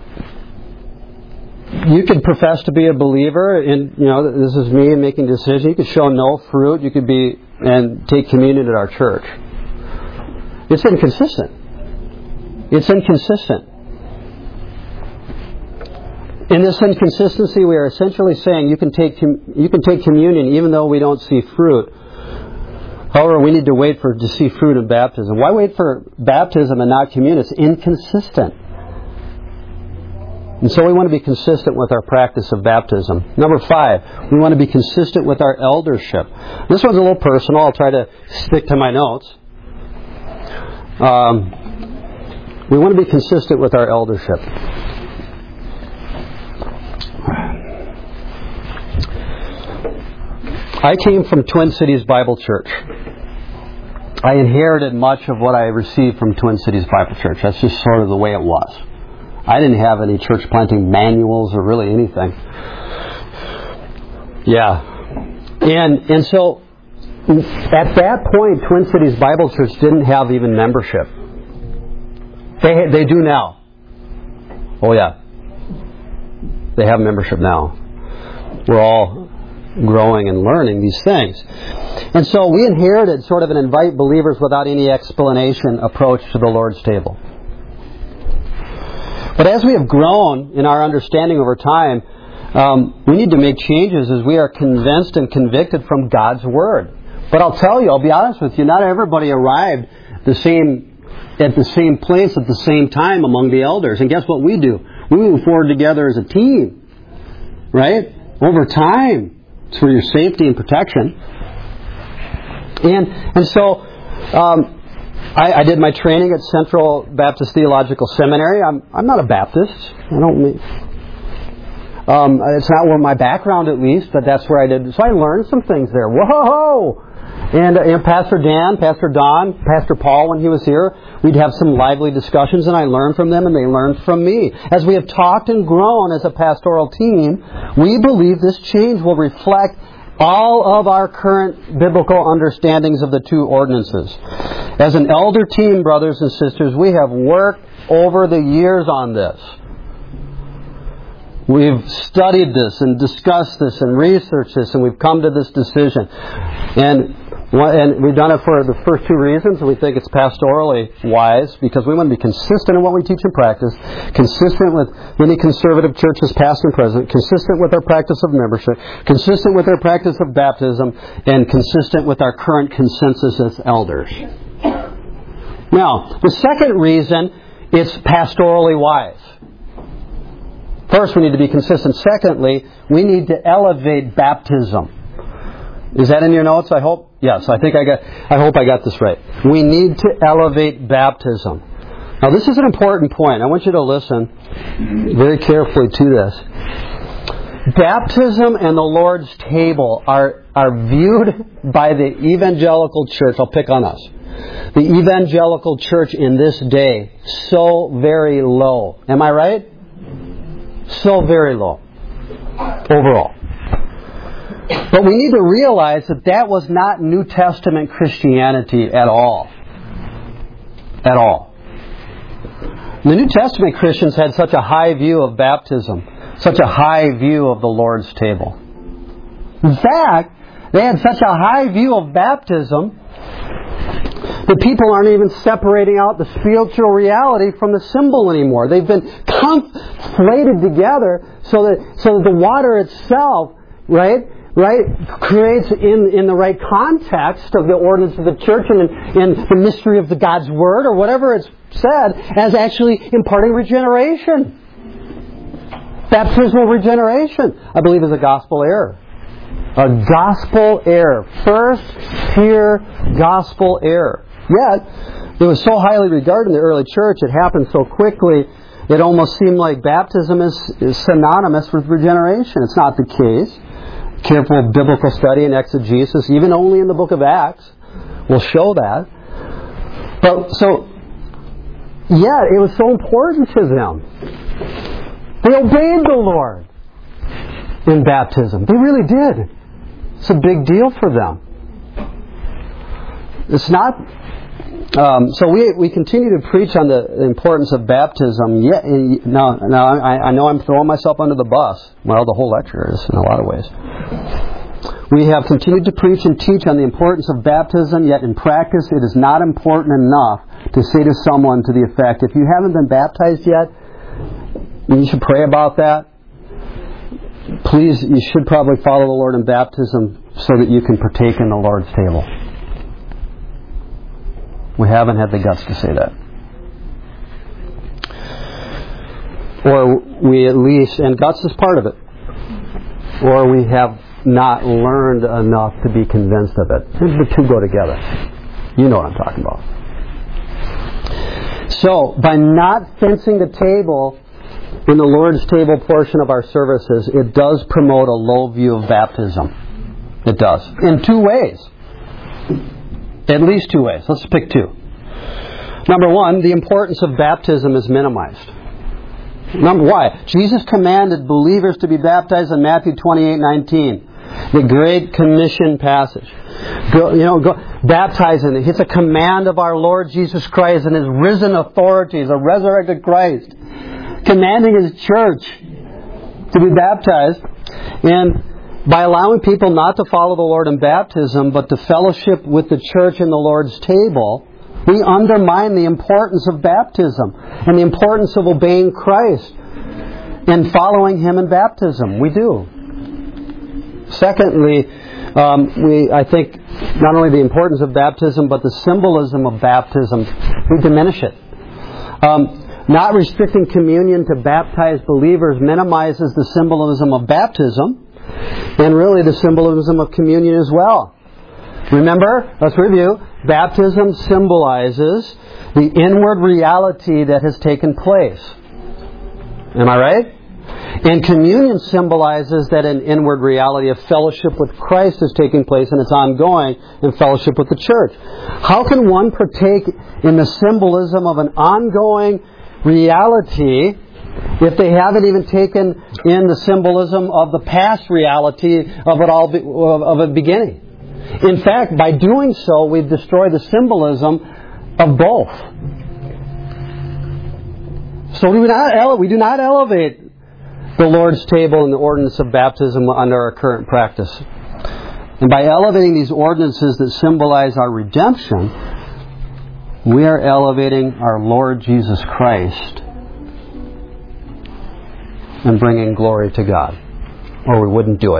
you could profess to be a believer, and you know, this is me making decisions. You could show no fruit. You could be and take communion at our church. It's inconsistent. It's inconsistent. In this inconsistency, we are essentially saying you can take you can take communion even though we don't see fruit. However, we need to wait for to see fruit in baptism. Why wait for baptism and not communion? It's inconsistent. And so we want to be consistent with our practice of baptism. Number five, we want to be consistent with our eldership. This one's a little personal. I'll try to stick to my notes. Um, we want to be consistent with our eldership. I came from Twin Cities Bible Church. I inherited much of what I received from Twin Cities Bible Church. That's just sort of the way it was. I didn't have any church planting manuals or really anything. Yeah. And and so at that point, Twin Cities Bible Church didn't have even membership. They they do now. Oh yeah. They have membership now. We're all growing and learning these things. And so we inherited sort of an invite believers without any explanation approach to the Lord's table. But as we have grown in our understanding over time, um, we need to make changes as we are convinced and convicted from God's Word. But I'll tell you, I'll be honest with you, not everybody arrived the same at the same place at the same time among the elders. And guess what we do? We move forward together as a team, right? Over time. It's for your safety and protection. And and so um, I, I did my training at Central Baptist Theological Seminary. I'm I'm not a Baptist. I don't mean, um, it's not where my background, at least, but that's where I did. So I learned some things there. Whoa! And, and Pastor Dan, Pastor Don, Pastor Paul, when he was here, we'd have some lively discussions, and I learned from them, and they learned from me. As we have talked and grown as a pastoral team, we believe this change will reflect all of our current biblical understandings of the two ordinances. As an elder team, brothers and sisters, we have worked over the years on this. We've studied this and discussed this and researched this, and we've come to this decision. And And we've done it for the first two reasons. We think it's pastorally wise because we want to be consistent in what we teach and practice, consistent with many conservative churches past and present, consistent with our practice of membership, consistent with our practice of baptism, and consistent with our current consensus as elders. Now, the second reason it's pastorally wise. First, we need to be consistent. Secondly, we need to elevate baptism. Is that in your notes, I hope? Yes, I think I got I hope I got this right. We need to elevate baptism. Now, this is an important point. I want you to listen very carefully to this. Baptism and the Lord's table are, are viewed by the evangelical church. I'll pick on us. The evangelical church in this day, so very low. Am I right? So very low. Overall. But we need to realize that that was not New Testament Christianity at all. At all. The New Testament Christians had such a high view of baptism, such a high view of the Lord's table. In fact, they had such a high view of baptism that people aren't even separating out the spiritual reality from the symbol anymore. They've been conflated together so that so that the water itself, right, right, creates in, in the right context of the ordinance of the church and in, in the mystery of the God's Word or whatever it's said as actually imparting regeneration. Baptismal regeneration, I believe, is a gospel error. A gospel error. First tier gospel error. Yet, it was so highly regarded in the early church, it happened so quickly, it almost seemed like baptism is, is synonymous with regeneration. It's not the case. Careful biblical study and exegesis, even only in the book of Acts, will show that. But so, yet, it was so important to them. They obeyed the Lord in baptism. They really did. It's a big deal for them. It's not... Um, so we we continue to preach on the importance of baptism. Yeah, now, now I, I know I'm throwing myself under the bus. Well, the whole lecture is in a lot of ways. We have continued to preach and teach on the importance of baptism, yet in practice it is not important enough to say to someone to the effect, if you haven't been baptized yet, you should pray about that. Please, you should probably follow the Lord in baptism so that you can partake in the Lord's table. We haven't had the guts to say that. Or we at least, and guts is part of it, or we have not learned enough to be convinced of it. The two go together. You know what I'm talking about. So, by not fencing the table in the Lord's table portion of our services, it does promote a low view of baptism. It does. In two ways. At least two ways. Let's pick two. Number one, the importance of baptism is minimized. Number why? Jesus commanded believers to be baptized in Matthew twenty-eight nineteen, the Great Commission passage. Go, you know, go baptizing. It's a command of our Lord Jesus Christ and His risen authority as a resurrected Christ, commanding His church to be baptized. And by allowing people not to follow the Lord in baptism, but to fellowship with the church in the Lord's table, we undermine the importance of baptism and the importance of obeying Christ and following Him in baptism. We do. Secondly, um, we I think not only the importance of baptism, but the symbolism of baptism, we diminish it. Um, not restricting communion to baptized believers minimizes the symbolism of baptism, and really the symbolism of communion as well. Remember, let's review, baptism symbolizes the inward reality that has taken place. Am I right? And communion symbolizes that an inward reality of fellowship with Christ is taking place and it's ongoing in fellowship with the church. How can one partake in the symbolism of an ongoing reality if they haven't even taken in the symbolism of the past reality of it all, of it beginning? In fact, by doing so, we've destroyed the symbolism of both. So we do not, ele- we do not elevate the Lord's table and the ordinance of baptism under our current practice. And by elevating these ordinances that symbolize our redemption, we are elevating our Lord Jesus Christ and bringing glory to God. Or we wouldn't do it.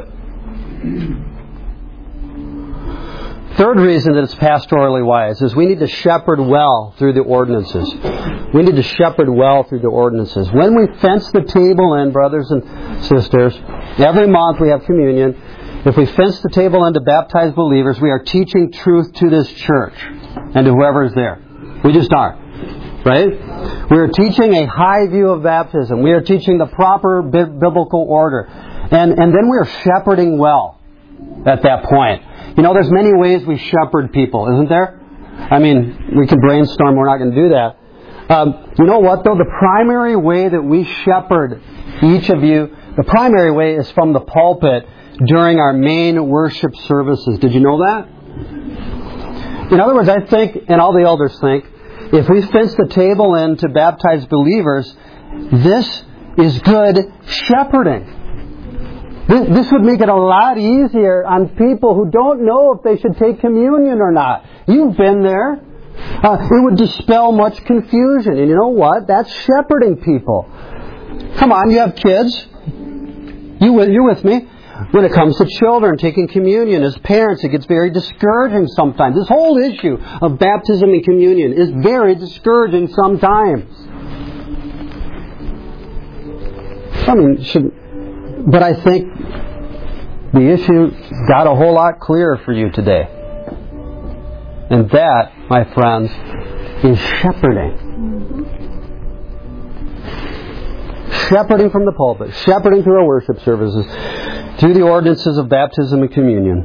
Third reason that it's pastorally wise is we need to shepherd well through the ordinances. We need to shepherd well through the ordinances. When we fence the table in, brothers and sisters, every month we have communion. If we fence the table in to baptize believers, we are teaching truth to this church and to whoever is there. We just are. Right? We are teaching a high view of baptism. We are teaching the proper biblical order. And, and then we are shepherding well at that point. You know, there's many ways we shepherd people, isn't there? I mean, we can brainstorm. We're not going to do that. Um, you know what, though? The primary way that we shepherd each of you, the primary way is from the pulpit during our main worship services. Did you know that? In other words, I think, and all the elders think, if we fence the table in to baptize believers, this is good shepherding. This would make it a lot easier on people who don't know if they should take communion or not. You've been there. Uh, it would dispel much confusion. And you know what? That's shepherding people. Come on, you have kids. You, you're with me. When it comes to children taking communion, as parents, it gets very discouraging sometimes. This whole issue of baptism and communion is very discouraging sometimes. I mean, should... But I think the issue got a whole lot clearer for you today. And that, my friends, is shepherding. Shepherding from the pulpit. Shepherding through our worship services. Through the ordinances of baptism and communion.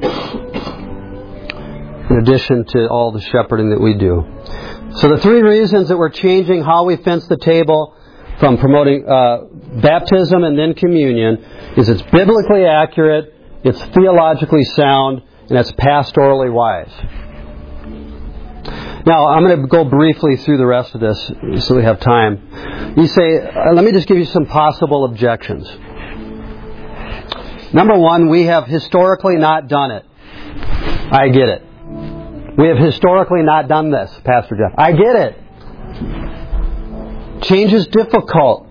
In addition to all the shepherding that we do. So the three reasons that we're changing how we fence the table from promoting uh, baptism and then communion is it's biblically accurate, it's theologically sound, and it's pastorally wise. Now, I'm going to go briefly through the rest of this so we have time. You say, uh, let me just give you some possible objections. Number one, we have historically not done it. I get it. We have historically not done this, Pastor Jeff. I get it. Change is difficult.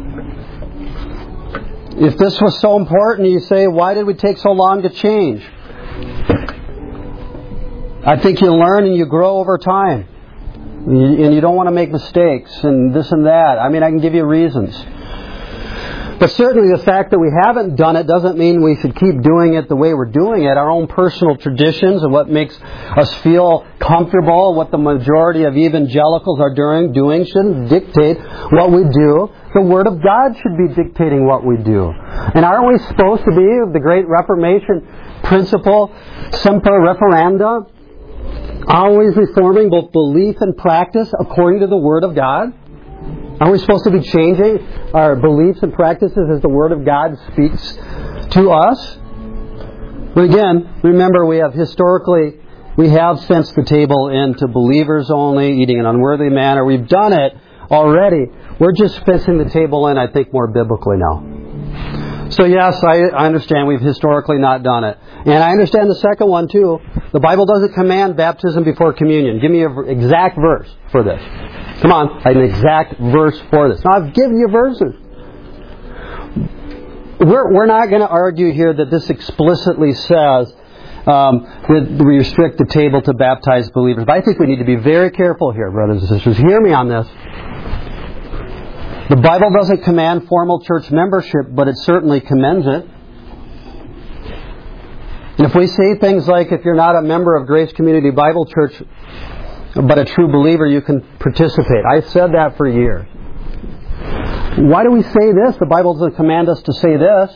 If this was so important, you say, why did we take so long to change? I think you learn and you grow over time. And you don't want to make mistakes and this and that. I mean, I can give you reasons. But certainly the fact that we haven't done it doesn't mean we should keep doing it the way we're doing it. Our own personal traditions and what makes us feel comfortable, what the majority of evangelicals are doing, doing shouldn't dictate what we do. The Word of God should be dictating what we do. And aren't we supposed to be the great Reformation principle, semper referenda, always reforming both belief and practice according to the Word of God? Are we supposed to be changing our beliefs and practices as the Word of God speaks to us? But again, remember we have historically, we have fenced the table into believers only, eating in an unworthy manner. We've done it already. We're just fencing the table in, I think, more biblically now. So yes, I, I understand we've historically not done it. And I understand the second one too. The Bible doesn't command baptism before communion. Give me an exact verse for this. Come on, an exact verse for this. Now, I've given you verses. We're, we're not going to argue here that this explicitly says um, that we restrict the table to baptized believers. But I think we need to be very careful here, brothers and sisters. Hear me on this. The Bible doesn't command formal church membership, but it certainly commends it. And if we say things like, if you're not a member of Grace Community Bible Church, but a true believer, you can participate. I've said that for years. Why do we say this? The Bible doesn't command us to say this.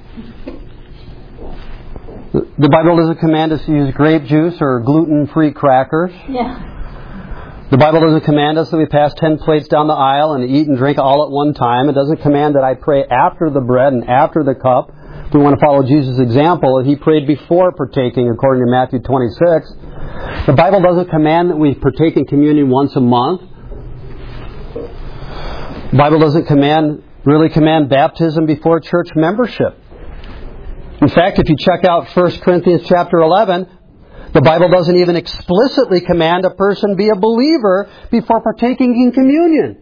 The Bible doesn't command us to use grape juice or gluten-free crackers. Yeah. The Bible doesn't command us that we pass ten plates down the aisle and eat and drink all at one time. It doesn't command that I pray after the bread and after the cup. If we want to follow Jesus' example, He prayed before partaking, according to Matthew twenty-six. The Bible doesn't command that we partake in communion once a month. The Bible doesn't command, really command baptism before church membership. In fact, if you check out First Corinthians chapter eleven, the Bible doesn't even explicitly command a person be a believer before partaking in communion.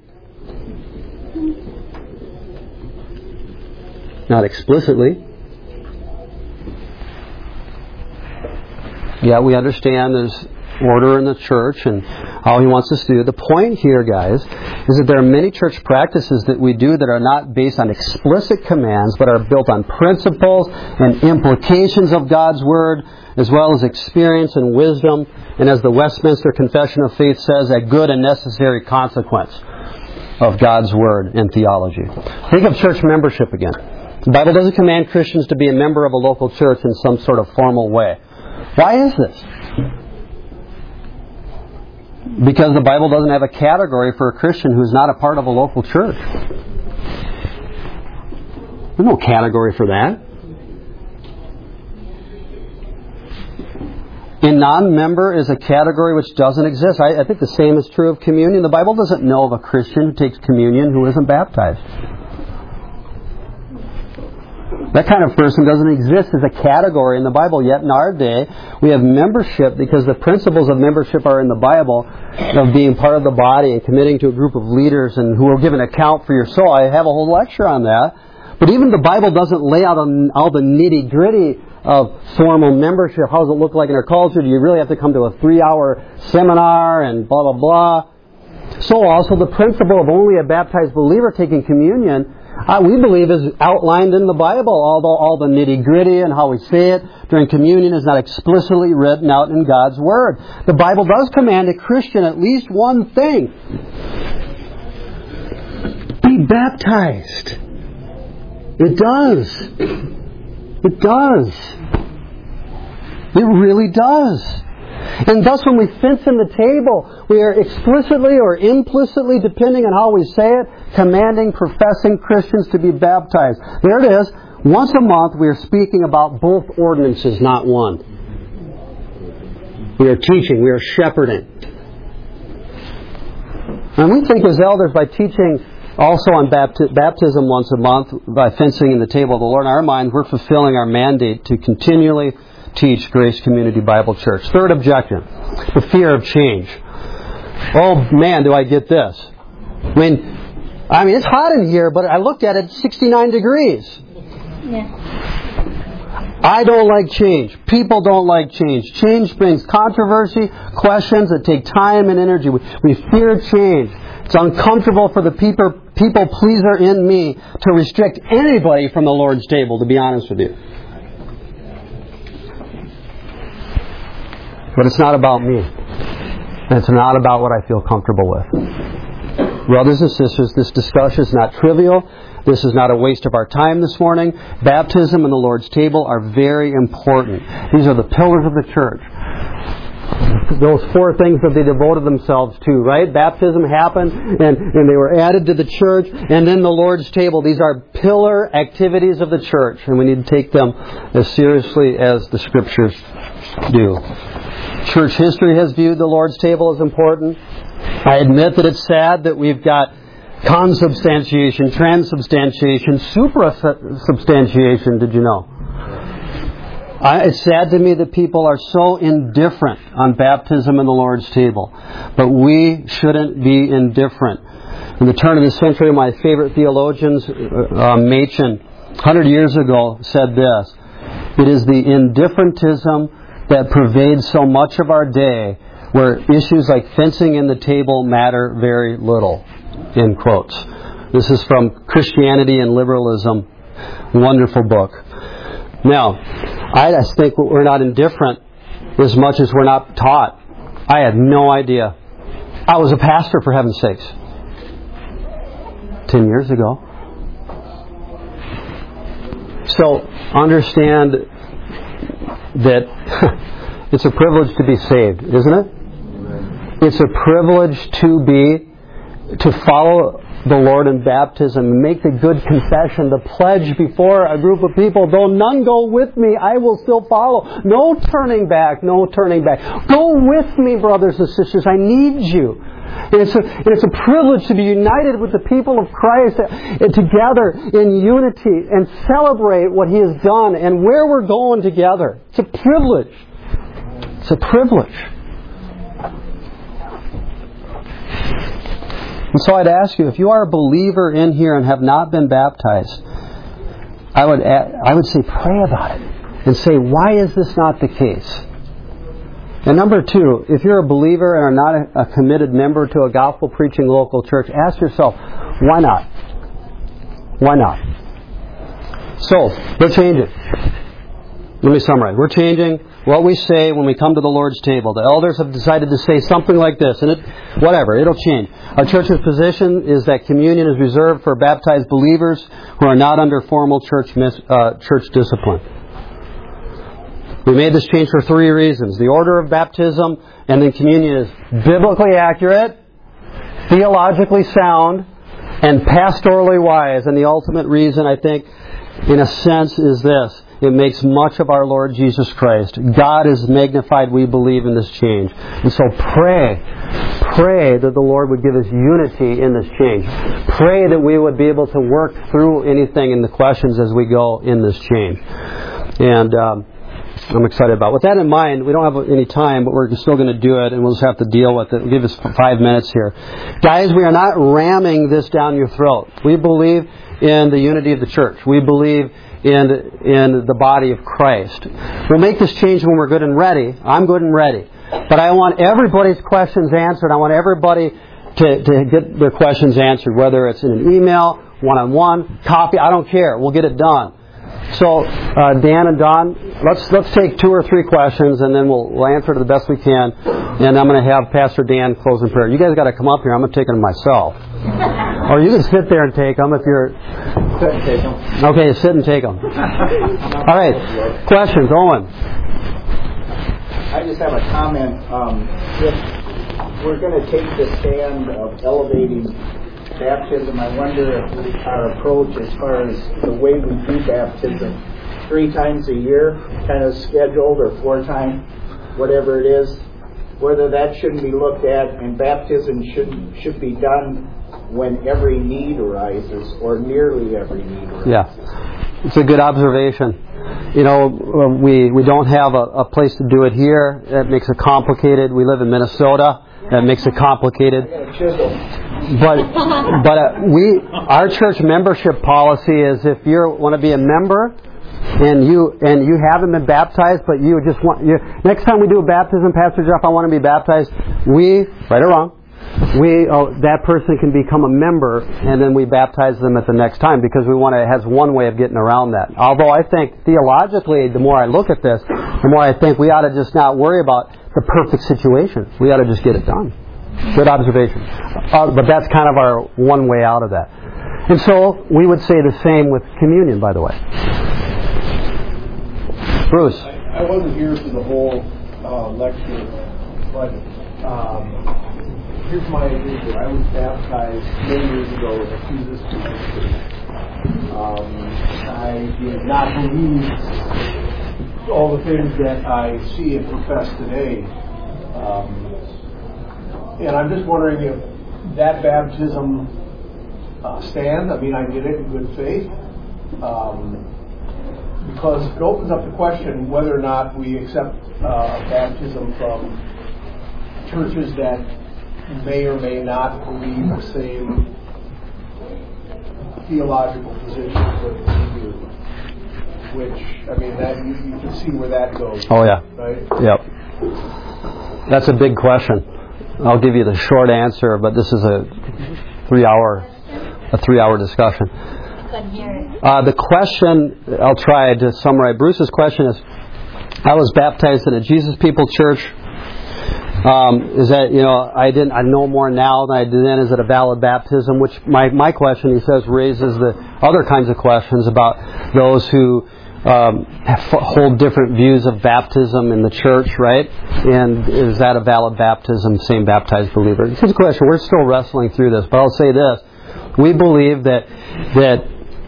Not explicitly. Yeah, we understand there's order in the church and how He wants us to do. The point here, guys, is that there are many church practices that we do that are not based on explicit commands, but are built on principles and implications of God's Word, as well as experience and wisdom, and as the Westminster Confession of Faith says, a good and necessary consequence of God's Word and theology. Think of church membership again. The Bible doesn't command Christians to be a member of a local church in some sort of formal way. Why is this? Because the Bible doesn't have a category for a Christian who's not a part of a local church. There's no category for that. A non-member is a category which doesn't exist. I, I think the same is true of communion. The Bible doesn't know of a Christian who takes communion who isn't baptized. That kind of person doesn't exist as a category in the Bible. Yet in our day, we have membership because the principles of membership are in the Bible, of being part of the body and committing to a group of leaders and who will give an account for your soul. I have a whole lecture on that. But even the Bible doesn't lay out all the nitty-gritty of formal membership. How does it look like in our culture? Do you really have to come to a three-hour seminar and blah, blah, blah? So also the principle of only a baptized believer taking communion, Uh, we believe is outlined in the Bible, although all the nitty-gritty and how we say it during communion is not explicitly written out in God's Word. The Bible does command a Christian at least one thing. Be baptized. It does. It does. It really does. And thus when we fence in the table, we are explicitly or implicitly, depending on how we say it, commanding professing Christians to be baptized. There it is. Once a month we are speaking about both ordinances, not one. We are teaching, we are shepherding. And we think as elders, by teaching also on bapti- baptism once a month, by fencing in the table of the Lord in our mind, we're fulfilling our mandate to continually teach Grace Community Bible Church. Third objection, the fear of change. Oh man, do I get this. I mean, I mean, it's hot in here, but I looked at it, sixty-nine degrees. Yeah. I don't like change. People don't like change. Change brings controversy, questions that take time and energy. We, we fear change. It's uncomfortable for the people, people pleaser in me to restrict anybody from the Lord's table, to be honest with you. But it's not about me. It's not about what I feel comfortable with. Brothers and sisters, this discussion is not trivial. This is not a waste of our time this morning. Baptism and the Lord's table are very important. These are the pillars of the church. Those four things that they devoted themselves to, right? Baptism happened and, and they were added to the church. And then the Lord's table. These are pillar activities of the church. And we need to take them as seriously as the Scriptures do. Church history has viewed the Lord's table as important. I admit that it's sad that we've got consubstantiation, transubstantiation, suprasubstantiation, did you know? I, it's sad to me that people are so indifferent on baptism and the Lord's table. But we shouldn't be indifferent. In the turn of the century, my favorite theologians, uh, Machen, one hundred years ago, said this: it is the indifferentism that pervades so much of our day, where issues like fencing in the table matter very little. In quotes. This is from Christianity and Liberalism. Wonderful book. Now, I just think we're not indifferent as much as we're not taught. I had no idea. I was a pastor, for heaven's sakes. Ten years ago. So, understand that it's a privilege to be saved, isn't it? It's a privilege to be, to follow the Lord in baptism and make the good confession, the pledge before a group of people. Though none go with me, I will still follow. No turning back, no turning back. Go with me, brothers and sisters. I need you. And it's, a, and it's a privilege to be united with the people of Christ and together in unity and celebrate what He has done and where we're going together. It's a privilege. It's a privilege. And so I'd ask you, if you are a believer in here and have not been baptized, I would I would say pray about it and say, why is this not the case? And number two, if you're a believer and are not a, a committed member to a gospel-preaching local church, ask yourself, why not? Why not? So, we're changing. Let me summarize. We're changing what we say when we come to the Lord's table. The elders have decided to say something like this, and it, whatever, it'll change. Our church's position is that communion is reserved for baptized believers who are not under formal church mis, uh, church discipline. We made this change for three reasons. The order of baptism and then communion is biblically accurate, theologically sound, and pastorally wise. And the ultimate reason, I think, in a sense, is this. It makes much of our Lord Jesus Christ. God is magnified, we believe, in this change. And so pray. Pray that the Lord would give us unity in this change. Pray that we would be able to work through anything in the questions as we go in this change. And um, I'm excited about it. With that in mind, we don't have any time, but we're still going to do it, and we'll just have to deal with it. We'll give us five minutes here. Guys, we are not ramming this down your throat. We believe in the unity of the church. We believe in, in the body of Christ. We'll make this change when we're good and ready. I'm good and ready. But I want everybody's questions answered. I want everybody to, to get their questions answered, whether it's in an email, one-on-one, copy, I don't care. We'll get it done. So, uh, Dan and Don, let's let's take two or three questions, and then we'll, we'll answer to the best we can. And I'm going to have Pastor Dan close in prayer. You guys got to come up here. I'm going to take them myself. Or you can sit there and take them if you're... Sit and take them. Okay, sit and take them. All right. Questions, Owen? I just have a comment. Um, if we're going to take the stand of elevating baptism, I wonder if our approach as far as the way we do baptism, three times a year, kind of scheduled, or four times, whatever it is, whether that shouldn't be looked at, and baptism should should be done when every need arises, or nearly every need arises. Yeah, it's a good observation. You know, we we don't have a, a place to do it here. That makes it complicated. We live in Minnesota. That makes it complicated. But but uh, we our church membership policy is if you want to be a member and you and you haven't been baptized, but you just want you next time we do a baptism, Pastor Jeff, I want to be baptized. We right or wrong, we oh, that person can become a member, and then we baptize them at the next time because we want to. It has one way of getting around that. Although I think theologically, the more I look at this, the more I think we ought to just not worry about the perfect situation. We ought to just get it done. Good observation. Uh, but that's kind of our one way out of that. And so we would say the same with communion, by the way. Bruce. I, I wasn't here for the whole uh, lecture, but um, here's my answer. I was baptized many years ago in a Jesus Church. Um, I did not believe all the things that I see and profess today. Um, and I'm just wondering if that baptism uh, stands. I mean, I did it in good faith. Um, because it opens up the question whether or not we accept uh, baptism from churches that may or may not believe the same theological positions that we do. Which, I mean, that you, you can see where that goes. Oh, yeah. Right? Yep. That's a big question. I'll give you the short answer, but this is a three-hour, a three-hour discussion. Uh, the question, I'll try to summarize. Bruce's question is, I was baptized in a Jesus People church. Um, is that, you know, I didn't, I know more now than I did then. Is it a valid baptism? Which my, my question, he says, raises the other kinds of questions about those who um, hold different views of baptism in the church, right? And is that a valid baptism, same baptized believer? It's a question. We're still wrestling through this, but I'll say this. We believe that that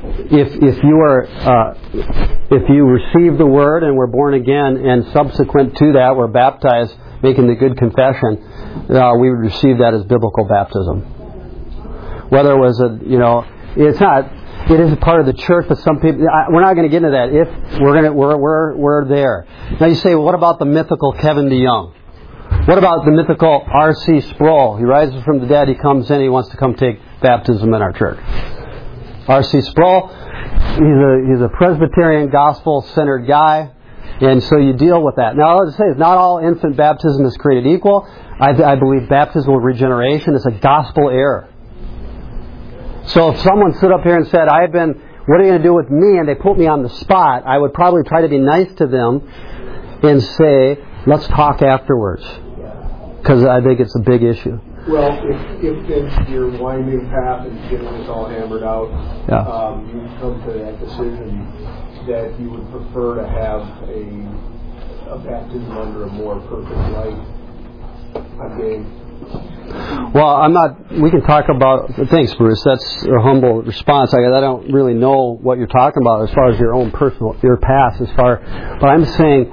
if if you are uh, if you receive the Word and were born again, and subsequent to that were baptized, making the good confession, uh, we would receive that as biblical baptism. Whether it was a, you know, it's not, it is a part of the church, but some people, I, we're not going to get into that. If we're going to, we're we're we're there. Now you say, well, what about the mythical Kevin DeYoung? What about the mythical R C Sproul? He rises from the dead. He comes in. He wants to come take baptism in our church. R C Sproul, he's a he's a Presbyterian gospel-centered guy, and so you deal with that. Now, let's say not all infant baptism is created equal. I, I believe baptismal regeneration is a gospel error. So if someone stood up here and said, "I've been, what are you going to do with me?" and they put me on the spot, I would probably try to be nice to them and say, "Let's talk afterwards," because I think it's a big issue. Well, if, if it's your winding path and getting this all hammered out, yeah. um, you come to that decision that you would prefer to have a, a baptism under a more perfect light. I'm game. Well, I'm not. We can talk about. Thanks, Bruce. That's a humble response. I, I don't really know what you're talking about as far as your own personal, your past. As far, but I'm saying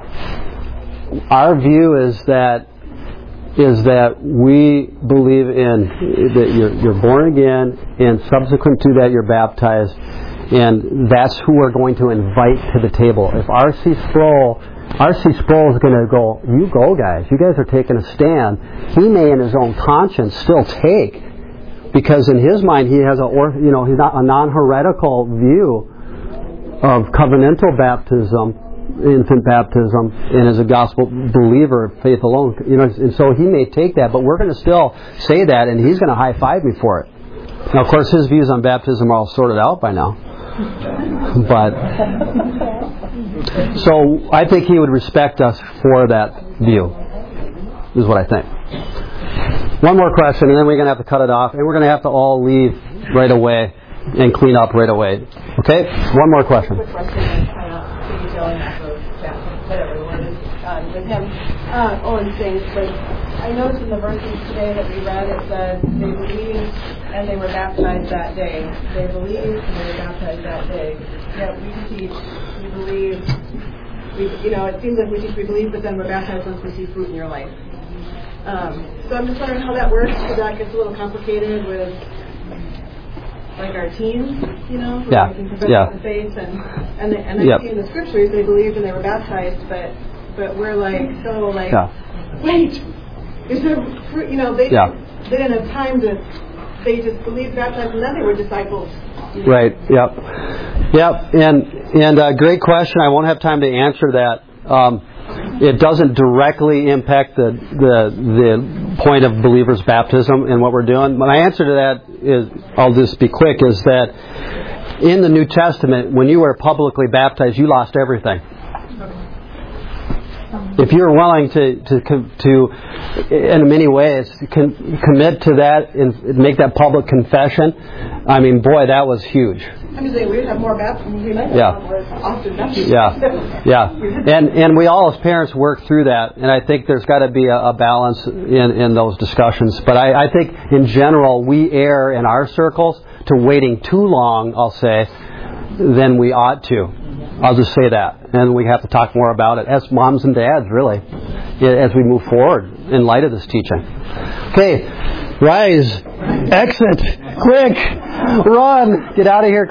our view is that is that we believe in that you're, you're born again, and subsequent to that you're baptized, and that's who we're going to invite to the table. If R C Sproul, R C Sproul is going to go, you go guys, you guys are taking a stand. He may in his own conscience still take, because in his mind he has a, you know, he's not a non-heretical view of covenantal baptism, infant baptism, and as a gospel believer of faith alone, you know, and so he may take that, but we're going to still say that, and he's going to high five me for it. Now, of course, his views on baptism are all sorted out by now, but so I think he would respect us for that view. Is what I think. One more question, and then we're going to have to cut it off, and we're going to have to all leave right away and clean up right away. Okay? One more question. Quick question. Going off of that, whatever the word is, um, with him. Uh, Owen saying, but I noticed in the verses today that we read, it says they believed and they were baptized that day. They believed and they were baptized that day. Yet we teach, we believe, we, you know, it seems like we teach we believe, but then we're baptized once we see fruit in your life. Um, so I'm just wondering how that works, because that gets a little complicated with like our teens, you know, who yeah. are making yeah. the faith, and and, they, and I yep. see in the scriptures they believed and they were baptized, but but we're like so like yeah. wait, is there fruit? You know, they yeah. they didn't have time to. They just believed, baptized, and then they were disciples. You know? Right. Yep. Yep. And and uh, great question. I won't have time to answer that. Um, it doesn't directly impact the, the the point of believers' baptism and what we're doing. My answer to that is, I'll just be quick, is that in the New Testament, when you were publicly baptized, you lost everything. If you're willing to, to, to in many ways, con, commit to that and make that public confession, I mean, boy, that was huge. I'm just saying we would have more baptisms. We might have yeah. more often baptisms. Yeah, yeah, and and we all as parents work through that, and I think there's got to be a, a balance in, in those discussions. But I, I think in general we err in our circles to waiting too long, I'll say, than we ought to. I'll just say that, and we have to talk more about it as moms and dads, really, as we move forward in light of this teaching. Okay, rise, exit, quick, run, get out of here.